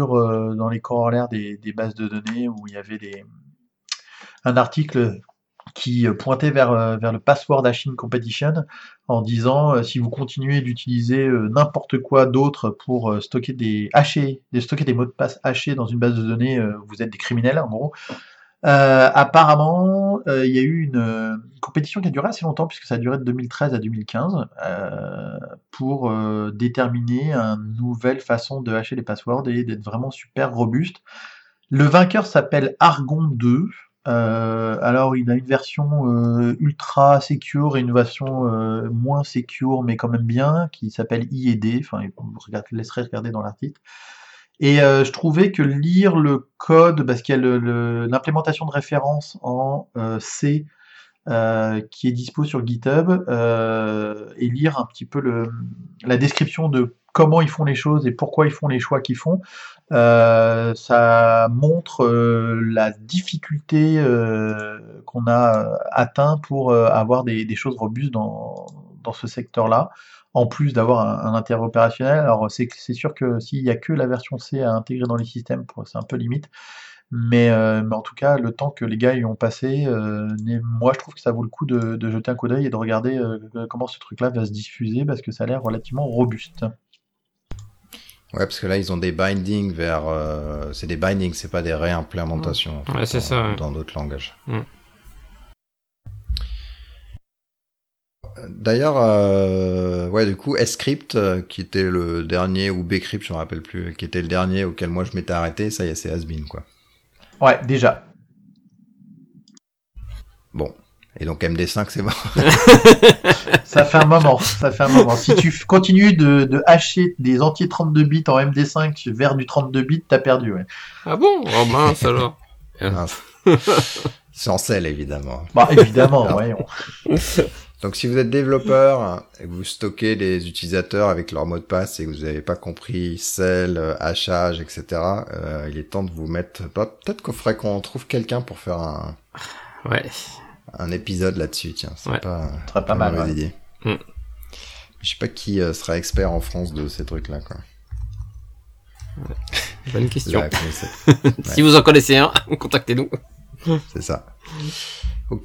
dans les corollaires des bases de données où il y avait un article qui pointait vers le password hashing competition en disant si vous continuez d'utiliser n'importe quoi d'autre pour stocker des mots de passe hachés dans une base de données, vous êtes des criminels en gros. Apparemment, il y a eu une compétition qui a duré assez longtemps puisque ça a duré de 2013 à 2015 pour déterminer une nouvelle façon de hacher les passwords et d'être vraiment super robuste. Le vainqueur s'appelle Argon 2. Alors il a une version ultra secure et une version moins secure mais quand même bien qui s'appelle IED, enfin je laisserai regarder dans l'article. Et je trouvais que lire le code, parce qu'il y a l'implémentation de référence en C qui est dispo sur GitHub, et lire un petit peu la description de comment ils font les choses et pourquoi ils font les choix qu'ils font, ça montre la difficulté qu'on a atteint pour avoir des choses robustes dans ce secteur-là, en plus d'avoir un intérêt opérationnel. Alors c'est sûr que s'il n'y a que la version C à intégrer dans les systèmes, c'est un peu limite. Mais en tout cas, le temps que les gars y ont passé, moi je trouve que ça vaut le coup de jeter un coup d'œil et de regarder comment ce truc-là va se diffuser, parce que ça a l'air relativement robuste. Ouais, parce que là, ils ont des bindings vers... c'est des bindings, c'est pas des réimplémentations. Ouais, c'est ça. Ouais. Dans d'autres langages. D'ailleurs, ouais, du coup, Scrypt, qui était le dernier, ou Bcrypt, je me rappelle plus, qui était le dernier auquel moi je m'étais arrêté, ça y est, c'est has-been, quoi. Ouais, déjà. Bon. Et donc MD5, c'est bon. Ça fait un moment. Si tu continues de hacher des entiers 32 bits en MD5 vers du 32 bits, t'as perdu, ouais. Ah bon? Oh mince, alors. Sans celle, évidemment. Bah, évidemment, voyons. Donc, si vous êtes développeur et que vous stockez les utilisateurs avec leur mot de passe et que vous n'avez pas compris cell, hachage, etc., il est temps de vous mettre... Peut-être qu'il faudrait qu'on trouve quelqu'un pour faire un épisode là-dessus, tiens. C'est pas pas mal, mauvaise idée. Je sais pas qui sera expert en France de ces trucs-là, quoi. Bonne question. Si vous en connaissez un, contactez-nous. C'est ça. Ok.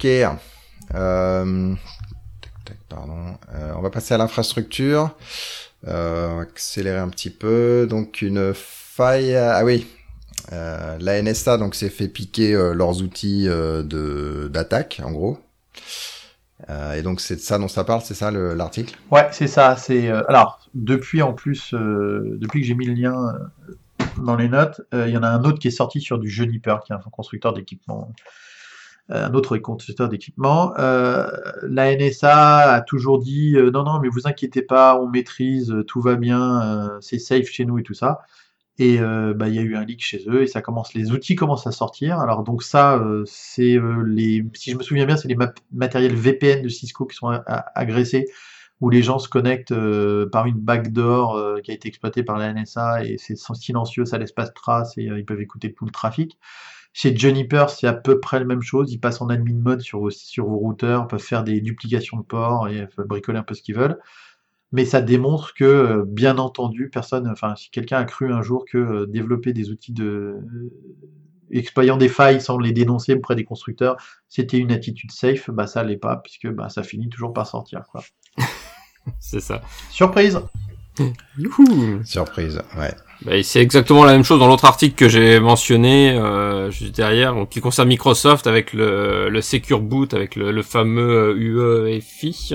Pardon. On va passer à l'infrastructure. On va accélérer un petit peu. Donc une faille. Ah oui. La NSA donc s'est fait piquer leurs outils d'attaque en gros. Et donc c'est de ça dont ça parle, c'est ça l'article? Ouais, c'est ça. C'est alors depuis que j'ai mis le lien dans les notes, il y en a un autre qui est sorti sur du Juniper, qui est un constructeur d'équipement. Un autre constructeur d'équipement. La NSA a toujours dit non, mais vous inquiétez pas, on maîtrise, tout va bien, c'est safe chez nous et tout ça. Et il y a eu un leak chez eux et les outils commencent à sortir. Alors donc ça, c'est si je me souviens bien, c'est les matériels VPN de Cisco qui sont agressés, où les gens se connectent par une backdoor qui a été exploitée par la NSA, et c'est silencieux, ça laisse pas de traces et ils peuvent écouter tout le trafic. Chez Juniper, c'est à peu près la même chose. Ils passent en admin mode sur vos routeurs, peuvent faire des duplications de ports et peuvent bricoler un peu ce qu'ils veulent. Mais ça démontre que, bien entendu, si quelqu'un a cru un jour que développer des outils exploitant des failles sans les dénoncer auprès des constructeurs, c'était une attitude safe, ça l'est pas, puisque ça finit toujours par sortir, quoi. C'est ça. Surprise. Youhou. Surprise, ouais. C'est exactement la même chose dans l'autre article que j'ai mentionné juste derrière, donc, qui concerne Microsoft avec le Secure Boot, avec le fameux UEFI,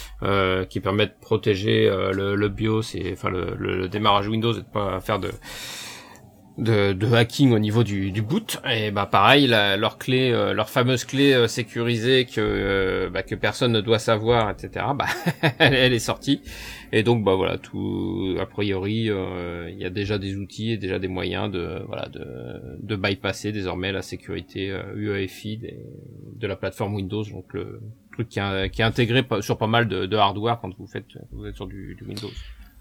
qui permet de protéger le BIOS et le démarrage Windows et de pas faire de hacking au niveau du boot. Et pareil, leur fameuse clé sécurisée que personne ne doit savoir, etc. Elle est sortie. Et donc voilà, tout a priori il y a déjà des outils et déjà des moyens de bypasser désormais la sécurité UEFI de la plateforme Windows, donc le truc qui est intégré sur pas mal de hardware quand vous êtes sur du Windows.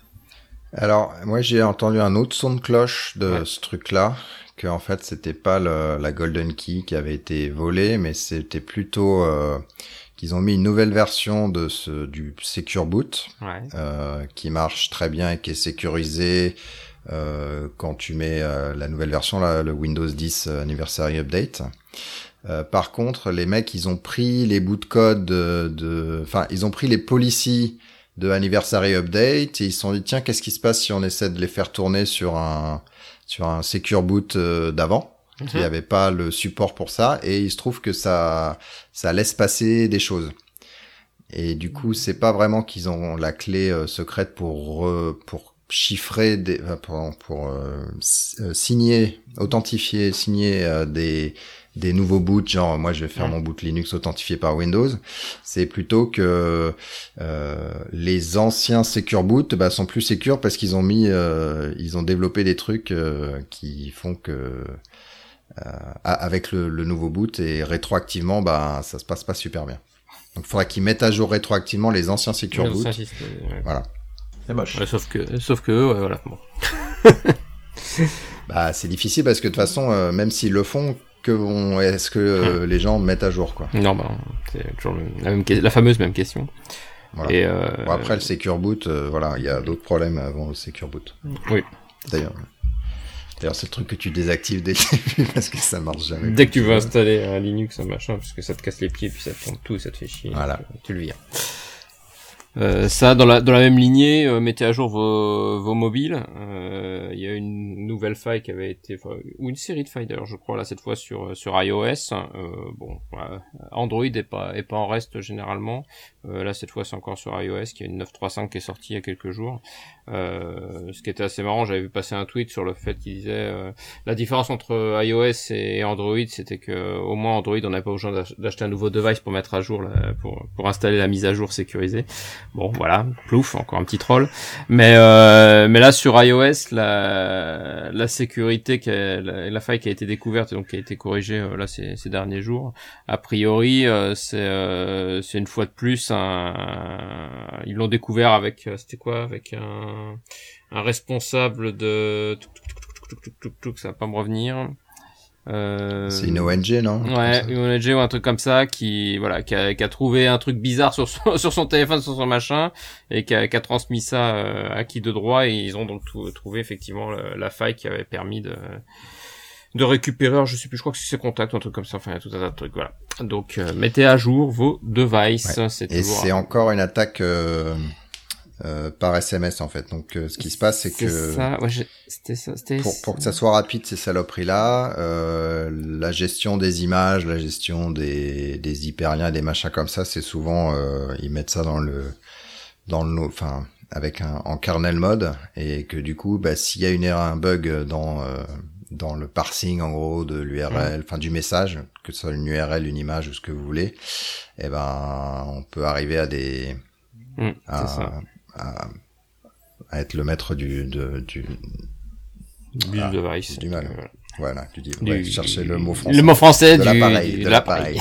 Alors, moi, j'ai entendu un autre son de cloche de ce truc-là, que en fait, c'était pas la Golden Key qui avait été volée, mais c'était plutôt qu'ils ont mis une nouvelle version du Secure Boot, qui marche très bien et qui est sécurisé quand tu mets la nouvelle version, le Windows 10 Anniversary Update. Par contre, les mecs, ils ont pris les bouts de code ils ont pris les policies de Anniversary Update et ils se sont dit, tiens, qu'est-ce qui se passe si on essaie de les faire tourner sur un Secure Boot d'avant, qui avait pas le support pour ça, et il se trouve que ça laisse passer des choses. Et du coup, c'est pas vraiment qu'ils ont la clé secrète pour chiffrer signer des nouveaux boots, genre moi je vais faire mon boot Linux authentifié par Windows. C'est plutôt que les anciens Secure Boot sont plus secures parce qu'ils ont ils ont développé des trucs qui font que avec le nouveau boot et rétroactivement ça se passe pas super bien. Donc il faudra qu'ils mettent à jour rétroactivement les anciens Secure Boot. Voilà. C'est moche. Ouais, sauf que voilà. Bon. C'est difficile parce que de toute façon, même s'ils le font, est-ce que les gens mettent à jour, quoi? Non, c'est toujours la fameuse même question. Voilà. Et après le Secure Boot, il y a d'autres problèmes avant le Secure Boot. Oui. D'ailleurs, c'est le truc que tu désactives dès le début parce que ça marche jamais. Dès que tu veux installer un Linux, un machin, parce que ça te casse les pieds, puis ça te tombe tout, et ça te fait chier. Voilà. Tu le vires. Ça, dans la même lignée, mettez à jour vos mobiles. Il y a une nouvelle faille qui avait été, ou une série de failles d'ailleurs, je crois là cette fois sur iOS. Android est pas en reste généralement. Là cette fois c'est encore sur iOS, qui a une 9.3.5 qui est sortie il y a quelques jours. Ce qui était assez marrant, j'avais vu passer un tweet sur le fait qu'il disait la différence entre iOS et Android, c'était que au moins Android on n'avait pas besoin d'acheter un nouveau device pour mettre à jour pour installer la mise à jour sécurisée. Bon, voilà, plouf, encore un petit troll. Mais là sur iOS, la sécurité, la faille qui a été découverte et donc qui a été corrigée là ces derniers jours, a priori, c'est une fois de plus ils l'ont découvert avec avec un responsable de ça va pas me revenir. C'est une ONG, non? Ouais, une ONG ou un truc comme ça qui a trouvé un truc bizarre sur son téléphone, sur son machin, et qui a transmis ça à qui de droit, et ils ont donc trouvé effectivement la faille qui avait permis de récupérer, je sais plus, je crois que c'est ses contacts, un truc comme ça, enfin il y a tout un tas de trucs, voilà. Donc mettez à jour vos devices, ouais. Et c'est encore une attaque par SMS en fait. Donc ce qui se passe c'est que ça, ouais, c'était pour que ça soit rapide ces saloperies là, la gestion des images, la gestion des hyperliens, des machins comme ça, c'est souvent ils mettent ça dans le avec en kernel mode, et que du coup s'il y a une erreur, un bug dans le parsing en gros de l'URL, du message, que ce soit une URL, une image ou ce que vous voulez, on peut arriver à être le maître du device. Du mal. Voilà, je cherchais le mot français. Le mot français de l'appareil.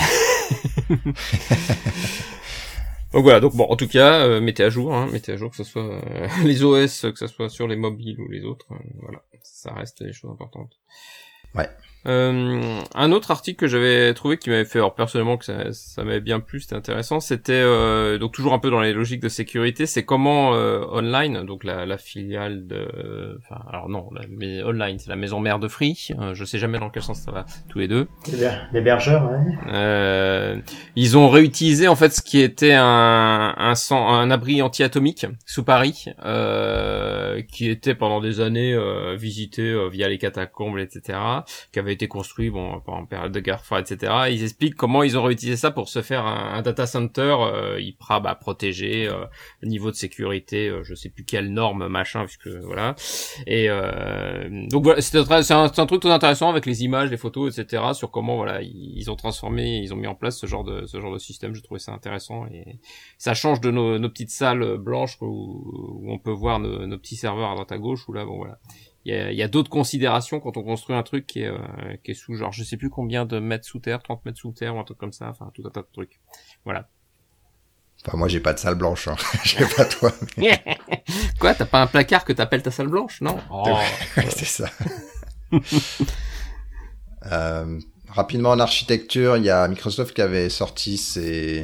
Donc voilà, donc bon, en tout cas, mettez à jour, que ce soit les OS, que ce soit sur les mobiles ou les autres, voilà, ça reste des choses importantes. Ouais. Un autre article que j'avais trouvé qui m'avait fait, alors personnellement que ça m'avait bien plu, c'était intéressant, c'était donc toujours un peu dans les logiques de sécurité, c'est comment Online, donc la filiale de, mais Online, c'est la maison mère de Free, je sais jamais dans quel sens ça va tous les deux. L'hébergeur, ouais. Ils ont réutilisé en fait ce qui était un abri anti-atomique sous Paris, qui était pendant des années visité via les catacombes, etc., qui avait été construit en période de guerre froide, etc. Ils expliquent comment ils ont réutilisé ça pour se faire un data center protégé, niveau de sécurité, je sais plus quelle norme, machin, puisque voilà. Et donc voilà, c'est un truc tout intéressant avec les images, les photos, etc. sur comment voilà ils ont transformé, ils ont mis en place ce genre de système. Je trouvais ça intéressant, et ça change de nos petites salles blanches où on peut voir nos petits serveurs à droite à gauche, où là voilà. Il y a d'autres considérations quand on construit un truc qui est sous, genre, je sais plus combien de mètres sous terre, 30 mètres sous terre ou un truc comme ça, enfin, tout un tas de trucs. Voilà. Enfin, moi, j'ai pas de salle blanche, Je sais pas toi. Mais... Quoi, t'as pas un placard que t'appelles ta salle blanche? Non. C'est ça. Rapidement, en architecture, il y a Microsoft qui avait sorti ses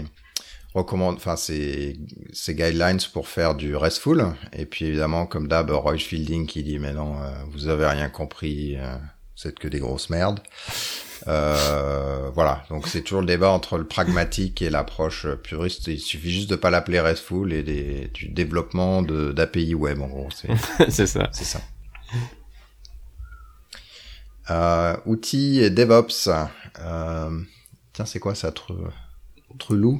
guidelines pour faire du RESTful, et puis évidemment comme d'hab Roy Fielding qui dit mais non, vous avez rien compris, vous êtes que des grosses merdes. Voilà, donc c'est toujours le débat entre le pragmatique et l'approche puriste. Il suffit juste de pas l'appeler RESTful et du développement d'API web, en gros. C'est ça. C'est ça. Outils et DevOps. Tiens, c'est quoi ça, Trulou?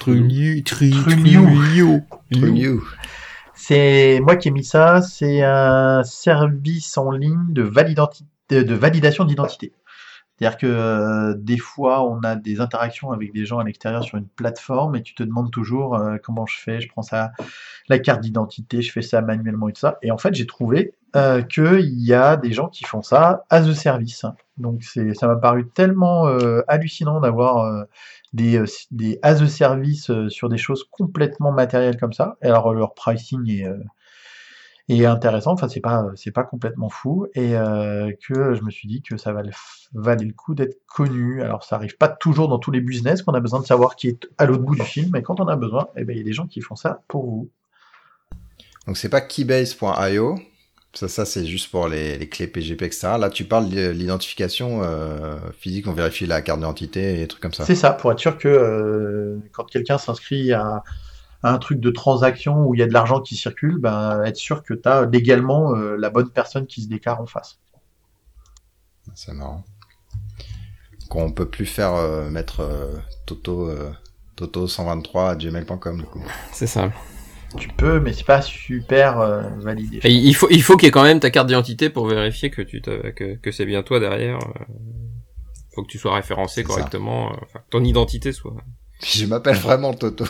Trulio. C'est moi qui ai mis ça. C'est un service en ligne de validation d'identité. C'est-à-dire que des fois, on a des interactions avec des gens à l'extérieur sur une plateforme et tu te demandes toujours comment je fais. Je prends ça, la carte d'identité, je fais ça manuellement et tout ça. Et en fait, j'ai trouvé qu'il y a des gens qui font ça as a service. Donc ça m'a paru tellement hallucinant d'avoir des as a service sur des choses complètement matérielles comme ça. Et alors leur pricing est intéressant, enfin c'est pas complètement fou, et que je me suis dit que ça valait le coup d'être connu. Alors ça arrive pas toujours dans tous les business qu'on a besoin de savoir qui est à l'autre bout du film, mais quand on a besoin, eh ben il y a des gens qui font ça pour vous. Donc c'est pas keybase.io, ça c'est juste pour les clés PGP, etc. Là tu parles de l'identification physique, on vérifie la carte d'identité et des trucs comme ça. C'est ça, pour être sûr que quand quelqu'un s'inscrit à un truc de transaction où il y a de l'argent qui circule, ben, être sûr que tu as légalement la bonne personne qui se déclare en face. C'est marrant. Qu'on peut plus faire mettre Toto 123@gmail.com du coup. C'est ça. Tu peux, mais c'est pas super validé. Et il faut qu'il y ait quand même ta carte d'identité pour vérifier que que c'est bien toi derrière. Faut que tu sois référencé correctement, enfin ton identité soit. Je m'appelle vraiment Toto.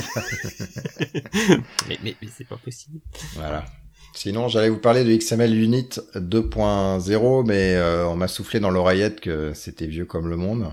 mais c'est pas possible. Voilà. Sinon, j'allais vous parler de XML Unit 2.0, mais on m'a soufflé dans l'oreillette que c'était vieux comme le monde.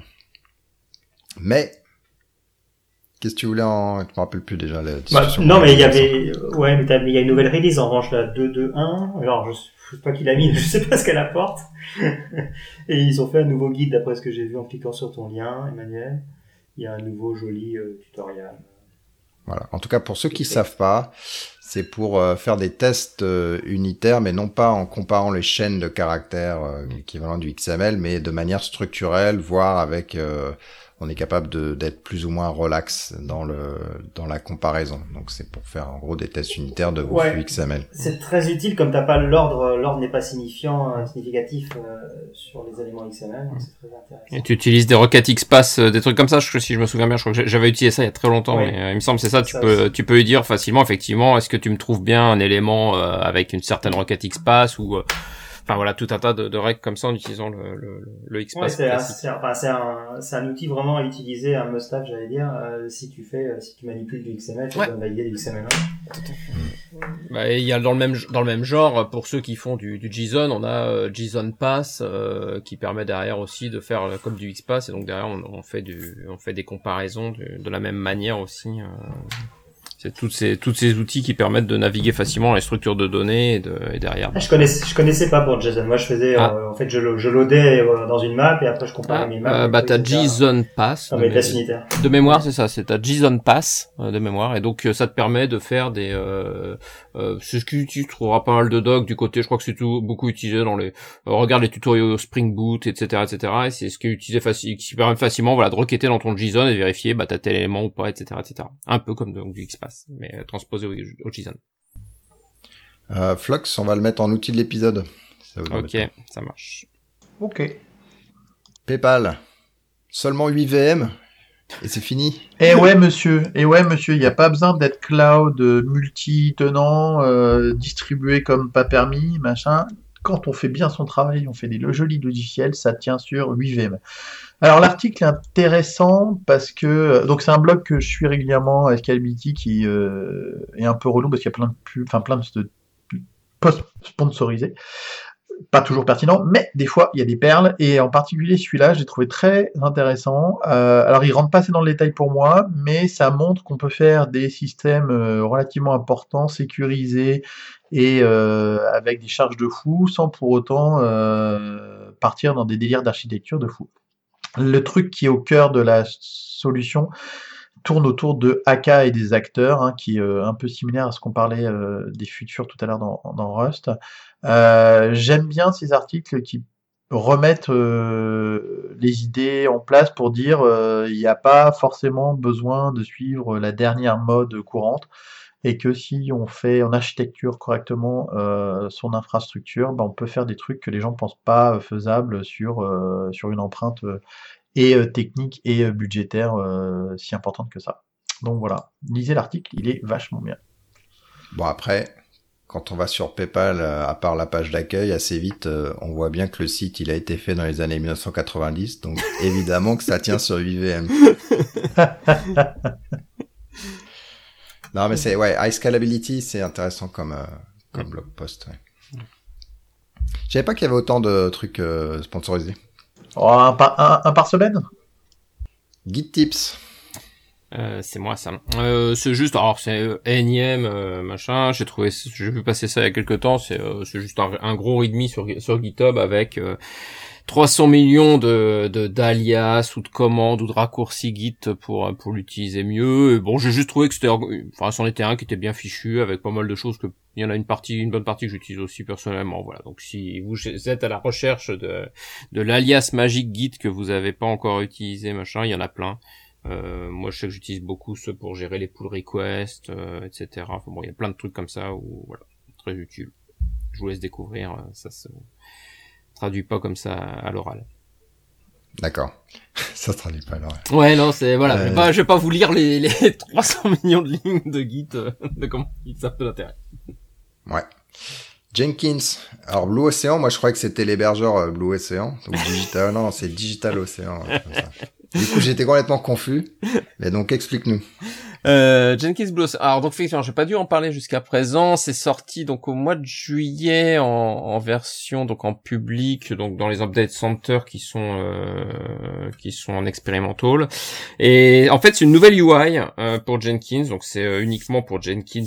Mais qu'est-ce que tu voulais en... Je me rappelle plus déjà la discussion. Non, mais il y avait... Ouais, mais il y a une nouvelle release, en revanche, la 2.2.1. Alors, je sais pas qui l'a mis, je sais pas ce qu'elle apporte. Et ils ont fait un nouveau guide, d'après ce que j'ai vu en cliquant sur ton lien, Emmanuel. Il y a un nouveau joli tutoriel. Voilà. En tout cas, pour ceux qui savent pas, c'est pour faire des tests unitaires, mais non pas en comparant les chaînes de caractères équivalent du XML, mais de manière structurelle, voire avec... on est capable d'être plus ou moins relax dans la comparaison. Donc c'est pour faire en gros des tests unitaires de vos flux XML. C'est très utile comme t'as pas l'ordre n'est pas significatif sur les éléments XML, donc c'est très intéressant. Et tu utilises des requêtes XPath, des trucs comme ça, si je me souviens bien, je crois que j'avais utilisé ça il y a très longtemps, mais il me semble que c'est ça, tu peux lui dire facilement effectivement, est-ce que tu me trouves bien un élément avec une certaine requête XPath ou enfin voilà, tout un tas de règles comme ça en utilisant le XPath. Ouais, c'est un outil vraiment à utiliser, un must-have, j'allais dire, si tu manipules du XML, tu dois valider du XML. Bah, il y a dans le même genre, pour ceux qui font du JSON, on a JSON Pass qui permet derrière aussi de faire comme du XPath, et donc derrière on fait des comparaisons de la même manière aussi. C'est tous ces outils qui permettent de naviguer facilement les structures de données et derrière. Je connaissais pas pour JSON. Moi, je faisais, en fait, je loadais dans une map et après je comparais mes maps. Bah, t'as JSON Pass. Ah, mais test unitaire. De mémoire, c'est ça. C'est ta JSON Pass de mémoire, et donc ça te permet de faire des. C'est ce que tu trouveras pas mal de docs du côté. Je crois que c'est beaucoup utilisé dans les. Regarde les tutoriaux Spring Boot, etc., etc. Et c'est ce qui est utilisé qui permet facilement, voilà, de requêter dans ton JSON et de vérifier, bah, t'as tel élément ou pas, etc., etc. Un peu comme donc du XPath, mais transposé au JSON. Flux, on va le mettre en outil de l'épisode. Ok, ça marche. Ok. PayPal, seulement 8 VM et c'est fini. Eh ouais monsieur, il n'y a pas besoin d'être cloud multi-tenant, distribué comme pas permis, machin. Quand on fait bien son travail, on fait des jolis logiciels, ça tient sur 8 VM. Alors l'article est intéressant parce que donc c'est un blog que je suis régulièrement, Scalability, qui est un peu relou parce qu'il y a plein de posts sponsorisés, pas toujours pertinents, mais des fois il y a des perles, et en particulier celui-là je l'ai trouvé très intéressant. Alors il rentre pas assez dans le détail pour moi, mais ça montre qu'on peut faire des systèmes relativement importants, sécurisés et avec des charges de fou, sans pour autant partir dans des délires d'architecture de fou. Le truc qui est au cœur de la solution tourne autour de AK et des acteurs, qui est un peu similaire à ce qu'on parlait des futurs tout à l'heure dans Rust. J'aime bien ces articles qui remettre les idées en place pour dire il n'y a pas forcément besoin de suivre la dernière mode courante et que si on architecture correctement son infrastructure, on peut faire des trucs que les gens pensent pas faisables sur une empreinte et technique et budgétaire si importante que ça. Donc voilà, lisez l'article, il est vachement bien. Bon après, quand on va sur PayPal, à part la page d'accueil, assez vite, on voit bien que le site, il a été fait dans les années 1990, donc évidemment que ça tient sur JVM. Non, mais high scalability, c'est intéressant comme blog post. Ouais. Je savais pas qu'il y avait autant de trucs sponsorisés. Oh, un par semaine? Guide Tips. C'est moi ça. C'est juste, alors c'est énième machin. J'ai vu passer ça il y a quelques temps. C'est juste un gros readme sur GitHub avec 300 millions d'alias ou de commandes ou de raccourcis Git pour l'utiliser mieux. Et bon, j'ai juste trouvé que c'en était un qui était bien fichu avec pas mal de choses il y en a une bonne partie que j'utilise aussi personnellement. Voilà. Donc si vous êtes à la recherche de l'alias magique Git que vous avez pas encore utilisé machin, il y en a plein. Moi, je sais que j'utilise beaucoup ceux pour gérer les pull requests, etc. Enfin bon, il y a plein de trucs comme ça où, voilà, très utile. Je vous laisse découvrir, ça se traduit pas comme ça à l'oral. D'accord. Ça se traduit pas à l'oral. Ouais, non, c'est, voilà, je vais pas vous lire les 300 millions de lignes de Git, de comment ça peut d'intérêt. Ouais. Jenkins. Alors, Blue Ocean, moi, je croyais que c'était l'hébergeur Blue Ocean. Donc, non, c'est Digital Ocean. Comme ça. Du coup, j'étais complètement confus. Mais donc, explique-nous. Jenkins Blue Ocean. Alors, donc, effectivement, j'ai pas dû en parler jusqu'à présent. C'est sorti, donc, au mois de juillet en version, donc, en public, donc, dans les update centers qui sont en experimental. Et, en fait, c'est une nouvelle UI, pour Jenkins. Donc, c'est uniquement pour Jenkins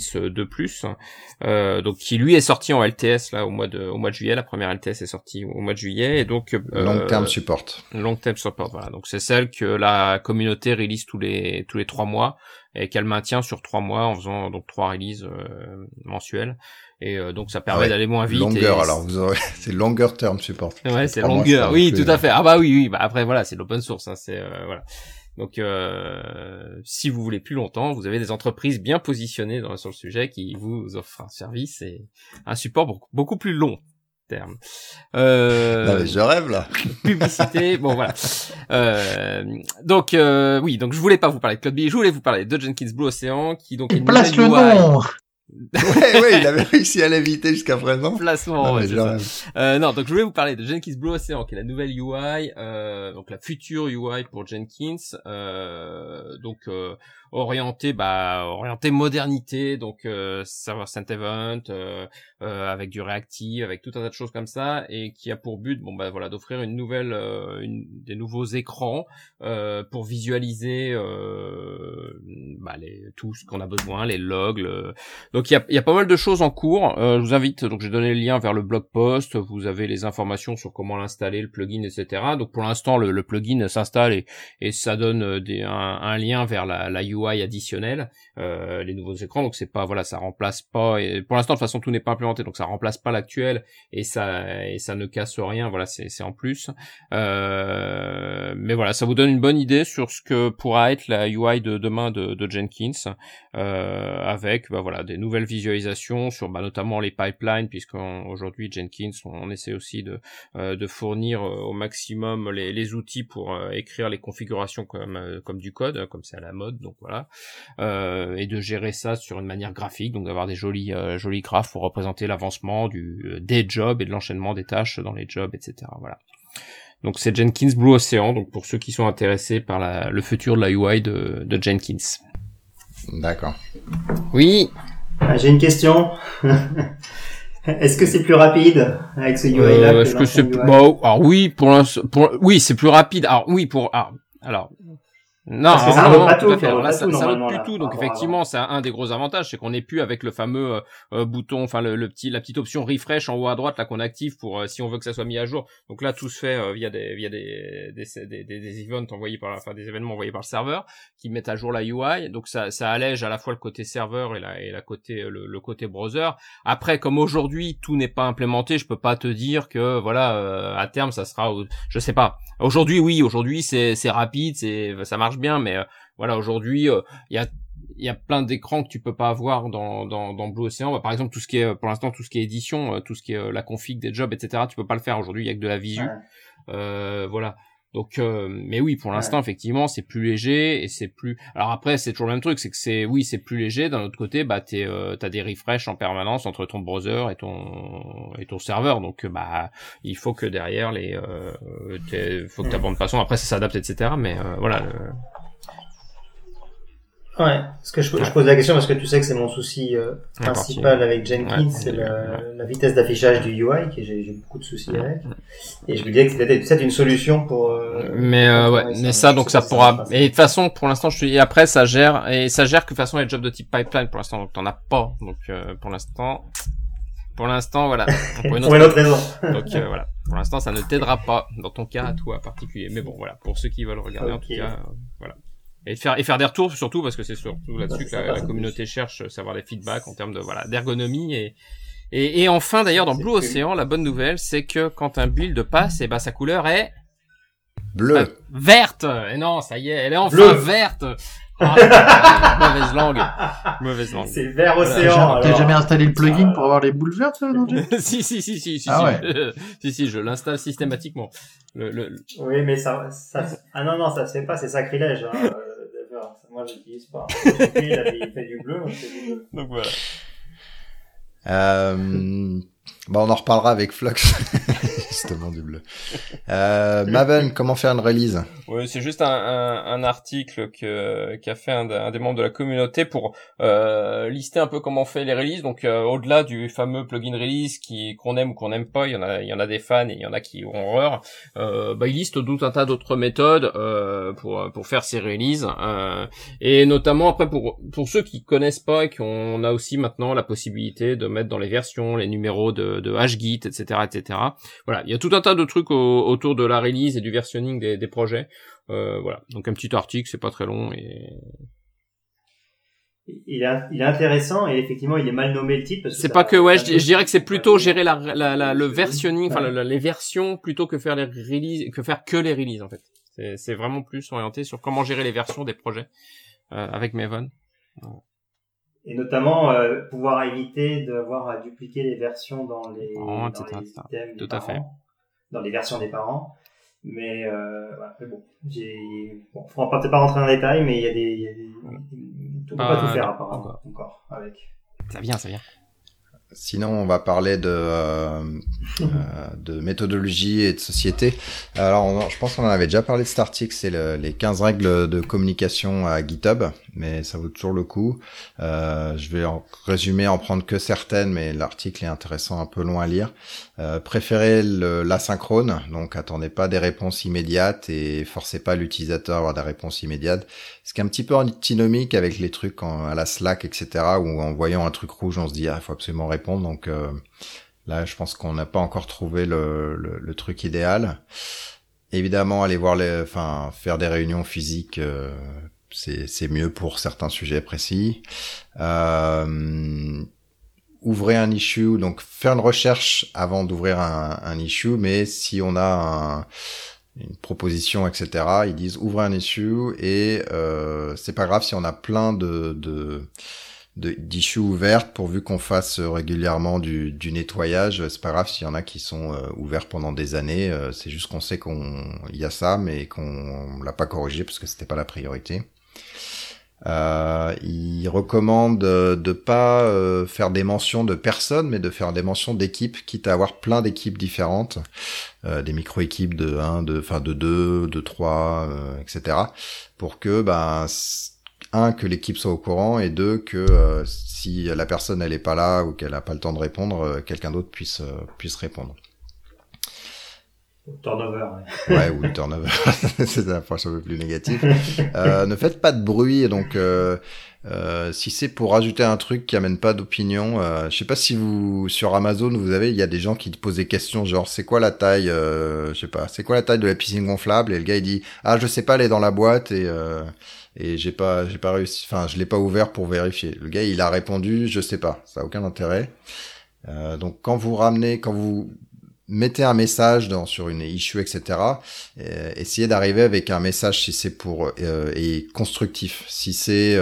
2+. Donc, qui lui est sorti en LTS, là, au mois de juillet. La première LTS est sortie au mois de juillet. Et donc, long term support. Long term support, voilà. Donc, c'est celle que la communauté release tous les 3 mois. Et qu'elle maintient sur 3 mois en faisant donc 3 releases mensuelles et donc ça permet d'aller moins vite. Longueur, alors c'est longer term support. Ouais, c'est longueur. Oui, tout à fait. Ah bah oui. Bah après voilà, c'est l'open source. Hein, c'est voilà. Donc si vous voulez plus longtemps, vous avez des entreprises bien positionnées sur le sujet qui vous offrent un service et un support beaucoup plus long. Terme. Non, mais je rêve là. Publicité, bon voilà. Donc oui, donc je voulais pas vous parler de CloudBee, je voulais vous parler de Jenkins Blue Ocean qui donc il place le nom. ouais, il avait réussi à l'éviter jusqu'à présent. Placement, ouais, non, donc je voulais vous parler de Jenkins Blue Ocean qui est la nouvelle UI, donc la future UI pour Jenkins, donc orienté modernité, donc server sent event avec du reactive, avec tout un tas de choses comme ça, et qui a pour but d'offrir des nouveaux écrans pour visualiser tout ce qu'on a besoin, les logs. Donc il y a pas mal de choses en cours. Je vous invite, donc j'ai donné le lien vers le blog post, vous avez les informations sur comment l'installer, le plugin, etc. Donc pour l'instant le plugin s'installe et ça donne un lien vers la UI additionnelle, les nouveaux écrans. Donc c'est pas, voilà, ça remplace pas, et pour l'instant de toute façon tout n'est pas implémenté, donc ça remplace pas l'actuel et ça ne casse rien. Voilà, c'est en plus. Mais voilà, ça vous donne une bonne idée sur ce que pourra être la UI de demain de Jenkins, avec des nouvelles visualisations sur notamment les pipelines, puisqu'aujourd'hui Jenkins on essaie aussi de fournir au maximum les outils pour écrire les configurations comme du code, comme c'est à la mode, donc voilà, et de gérer ça sur une manière graphique, donc d'avoir des jolis graphes pour représenter l'avancement des jobs et de l'enchaînement des tâches dans les jobs, etc. Voilà. Donc c'est Jenkins Blue Ocean, donc pour ceux qui sont intéressés par le futur de la UI de Jenkins. D'accord. Oui. J'ai une question. Est-ce que c'est plus rapide avec ce UI-là est-ce que c'est alors oui, oui, c'est plus rapide. Alors oui, alors Non, parce que ça remonte pas tout, là, ça remonte plus tout. Donc effectivement, c'est un des gros avantages, c'est qu'on n'est plus avec le fameux bouton, enfin la petite option refresh en haut à droite là qu'on active pour si on veut que ça soit mis à jour. Donc là, tout se fait via des events envoyés des événements envoyés par le serveur qui mettent à jour la UI. Donc ça allège à la fois le côté serveur et le côté browser. Après, comme aujourd'hui tout n'est pas implémenté, je peux pas te dire que voilà à terme ça sera, je sais pas. Aujourd'hui c'est rapide, ça marche bien, mais voilà, aujourd'hui il y a plein d'écrans que tu peux pas avoir dans Blue Ocean. Par exemple, tout ce qui est pour l'instant, tout ce qui est édition, tout ce qui est la config des jobs, etc. Tu peux pas le faire aujourd'hui. Il y a que de la visu. Ouais. Voilà. Donc, mais oui, pour l'instant, effectivement, c'est plus léger et c'est plus. Alors après, c'est toujours le même truc, c'est que c'est plus léger. D'un autre côté, bah t'as des refresh en permanence entre ton browser et ton serveur. Donc, bah, il faut que derrière faut que ta bande passante. Après, ça s'adapte, etc. Mais voilà. Ouais, parce que je pose la question parce que tu sais que c'est mon souci principal avec Jenkins, c'est la vitesse d'affichage du UI, que j'ai beaucoup de soucis avec. Et je me disais que c'était peut-être une solution pour. Mais ça donc ça pourra. Et de toute façon, pour l'instant, et après ça gère que de toute façon les jobs de type pipeline pour l'instant, donc t'en as pas. Donc pour l'instant, voilà. Pour une autre raison. Donc voilà. Pour l'instant, ça ne t'aidera pas dans ton cas à toi particulier. Mais bon, voilà. Pour ceux qui veulent regarder, en tout cas, voilà. Et faire des retours surtout parce que c'est surtout là-dessus que la communauté cherche savoir les feedbacks en termes de d'ergonomie et enfin d'ailleurs dans Blue Ocean la bonne nouvelle c'est que quand un build passe et sa couleur est bleue, verte. Et non, ça y est, elle est enfin bleu. Verte. Mauvaise langue. C'est vert océan. T'as jamais installé le plugin pour avoir les boules vertes, non? Si. Ouais. Si, je l'installe systématiquement. Oui, mais ça non, ça se fait pas, c'est sacrilège, hein. Moi, je l'utilise pas. Il fait du bleu, moi, je fais du bleu. Donc voilà. On en reparlera avec Flux. Justement du bleu. Maven, comment faire une release? Oui, c'est juste un article qu'a fait un des membres de la communauté pour lister un peu comment on fait les releases. Donc au-delà du fameux plugin release qu'on aime ou qu'on n'aime pas, il y en a des fans et il y en a qui ont horreur. Il liste tout un tas d'autres méthodes pour faire ces releases et notamment après pour ceux qui connaissent pas et on a aussi maintenant la possibilité de mettre dans les versions les numéros de HGit, etc. Voilà, il y a tout un tas de trucs autour de la release et du versionning des projets. Voilà, donc un petit article, c'est pas très long et il est intéressant et effectivement il est mal nommé le titre parce que c'est pas que je dirais que c'est plutôt gérer le versionning, les versions plutôt que faire les releases, que les releases en fait. C'est vraiment plus orienté sur comment gérer les versions des projets avec Maven. Et notamment pouvoir éviter d'avoir à dupliquer les versions dans les systèmes des parents, dans les versions des parents. Mais bon, on va peut-être pas rentrer dans les détails, mais il y a des on peut pas tout faire apparemment encore avec. Ça vient. Sinon, on va parler de méthodologie et de société. Alors, je pense qu'on en avait déjà parlé de cet article, c'est les 15 règles de communication à GitHub, mais ça vaut toujours le coup. Je vais en prendre que certaines, mais l'article est intéressant, un peu long à lire. Préférez l'asynchrone, donc attendez pas des réponses immédiates et forcez pas l'utilisateur à avoir des réponses immédiates. Ce qui est un petit peu antinomique avec les trucs à la Slack, etc., où en voyant un truc rouge, on se dit il faut absolument répondre. Donc là, je pense qu'on n'a pas encore trouvé le truc idéal. Évidemment, aller faire des réunions physiques, c'est mieux pour certains sujets précis. Ouvrez un issue, donc faire une recherche avant d'ouvrir un issue, mais si on a une proposition, etc., ils disent ouvrez un issue et c'est pas grave si on a plein d'issues ouvertes pourvu qu'on fasse régulièrement du nettoyage. C'est pas grave s'il y en a qui sont ouverts pendant des années, c'est juste qu'on sait il y a ça mais qu'on l'a pas corrigé parce que c'était pas la priorité. Il recommande de pas faire des mentions de personnes, mais de faire des mentions d'équipes, quitte à avoir plein d'équipes différentes, des micro-équipes de 1, de 2, de 3, etc. Pour que, que l'équipe soit au courant, et 2, que si la personne elle est pas là ou qu'elle a pas le temps de répondre, quelqu'un d'autre puisse répondre. Turnover. Ouais, ouais, ou le turnover, c'est la approche un peu plus négative. Ne faites pas de bruit, donc si c'est pour rajouter un truc qui amène pas d'opinion, je sais pas si vous sur Amazon il y a des gens qui te posent des questions genre c'est quoi la taille, je sais pas, c'est quoi la taille de la piscine gonflable, et le gars il dit je sais pas, elle est dans la boîte et j'ai pas réussi, enfin je l'ai pas ouvert pour vérifier. Le gars il a répondu je sais pas, ça a aucun intérêt. Donc quand vous mettez un message sur une issue, etc. Essayez d'arriver avec un message si c'est pour et constructif. Si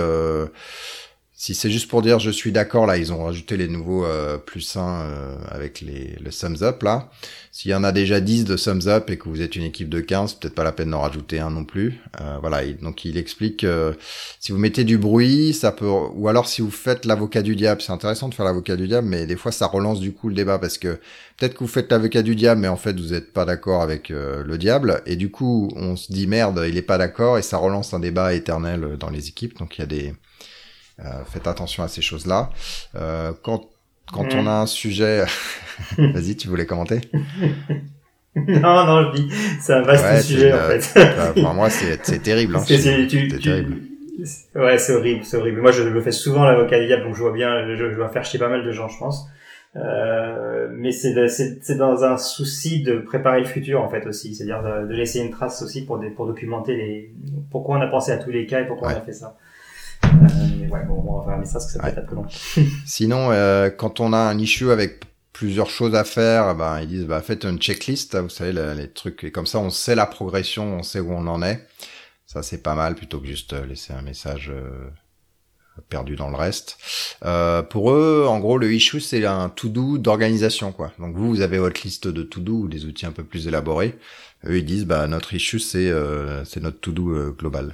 c'est juste pour dire je suis d'accord, là ils ont rajouté les nouveaux +1 avec le thumbs up là. S'il y en a déjà 10 de thumbs up et que vous êtes une équipe de 15, peut-être pas la peine d'en rajouter un non plus. Voilà, donc il explique si vous mettez du bruit, ça peut, ou alors si vous faites l'avocat du diable, c'est intéressant de faire l'avocat du diable, mais des fois ça relance du coup le débat parce que peut-être que vous faites l'avocat du diable, mais en fait vous n'êtes pas d'accord avec le diable, et du coup on se dit merde, il est pas d'accord, et ça relance un débat éternel dans les équipes. Donc il y a des faites attention à ces choses-là. Quand on a un sujet, vas-y, tu voulais commenter? Non, je dis, c'est un vaste sujet en fait. Pour moi, c'est terrible. Hein, c'est terrible. Ouais, c'est horrible. Moi, je le fais souvent l'avocat du diable, donc je vois bien, je dois faire chier pas mal de gens, je pense. Mais c'est dans un souci de préparer le futur en fait aussi, c'est-à-dire de laisser une trace aussi pour documenter pourquoi on a pensé à tous les cas et pourquoi on a fait ça. Ouais, bon, on va faire ça parce que ça peut être un peu long. Sinon, quand on a un issue avec plusieurs choses à faire, ils disent faites une checklist, vous savez les trucs, et comme ça on sait la progression, on sait où on en est. Ça c'est pas mal plutôt que juste laisser un message perdu dans le reste. Pour eux, en gros, le issue c'est un to-do d'organisation quoi. Donc vous avez votre liste de to-do ou des outils un peu plus élaborés. Eux ils disent notre issue c'est notre to-do global.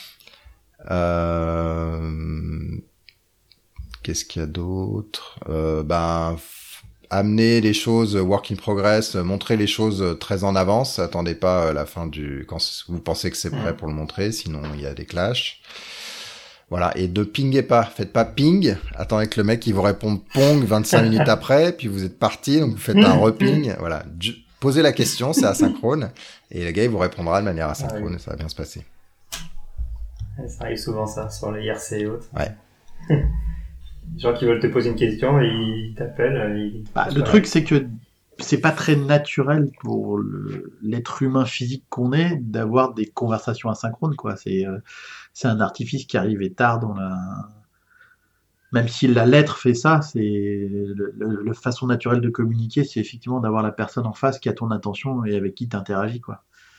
Qu'est-ce qu'il y a d'autre? Amener les choses work in progress, montrer les choses très en avance. Attendez pas la fin quand vous pensez que c'est prêt pour le montrer, sinon il y a des clashs. Voilà, et de pinguez pas, faites pas ping, attendez que le mec il vous réponde pong 25 minutes après, puis vous êtes parti, donc vous faites un reping. Voilà, posez la question, c'est asynchrone, et le gars il vous répondra de manière asynchrone, et ça va bien se passer. Ça arrive souvent ça, sur les IRC et autres. Ouais. Les gens qui veulent te poser une question, ils t'appellent. Le truc, c'est que c'est pas très naturel pour l'être humain physique qu'on est d'avoir des conversations asynchrones, quoi. C'est un artifice qui arrive tard dans la... Même si la lettre fait ça, c'est la façon naturelle de communiquer, c'est effectivement d'avoir la personne en face qui a ton attention et avec qui t'interagis, quoi.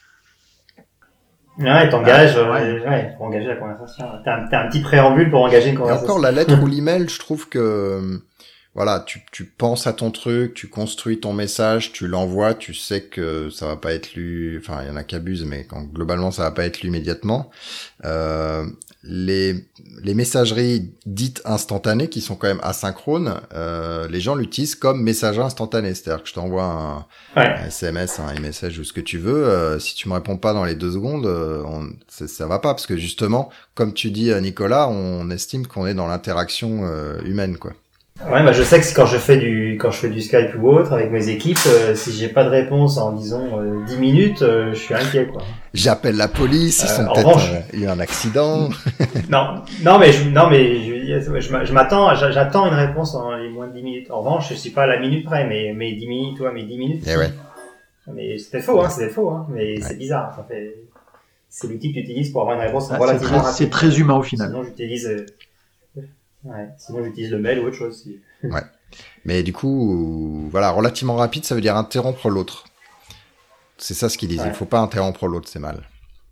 Ouais, t'engages, pour engager la conversation. T'as un petit préambule pour engager une conversation. Et encore, la lettre ou l'email, je trouve que, voilà, tu penses à ton truc, tu construis ton message, tu l'envoies, tu sais que ça va pas être lu, enfin, il y en a qui abusent, mais globalement, ça va pas être lu immédiatement. Les messageries dites instantanées, qui sont quand même asynchrones, les gens l'utilisent comme messagerie instantanée. C'est-à-dire que je t'envoie un SMS, un message ou ce que tu veux, si tu me réponds pas dans les 2 secondes, ça va pas, parce que justement, comme tu dis Nicolas, on estime qu'on est dans l'interaction humaine, quoi. Ouais, je sais que quand je fais du Skype ou autre avec mes équipes, si j'ai pas de réponse en disons 10 minutes, je suis inquiet, quoi. J'appelle la police, ils sont peut-être eu un accident. non mais je m'attends, j'attends une réponse dans les moins de 10 minutes. En revanche, je suis pas à la minute près, mais 10 minutes, mes 10 minutes. Ouais. Mais c'était faux, mais c'est bizarre, c'est l'outil que tu utilises pour avoir une réponse relativement rapide. C'est très humain au final. Sinon j'utilise le mail ou autre chose. Ouais. Mais du coup, voilà, relativement rapide, ça veut dire interrompre l'autre. C'est ça ce qu'ils disent. Il faut pas interrompre l'autre, c'est mal.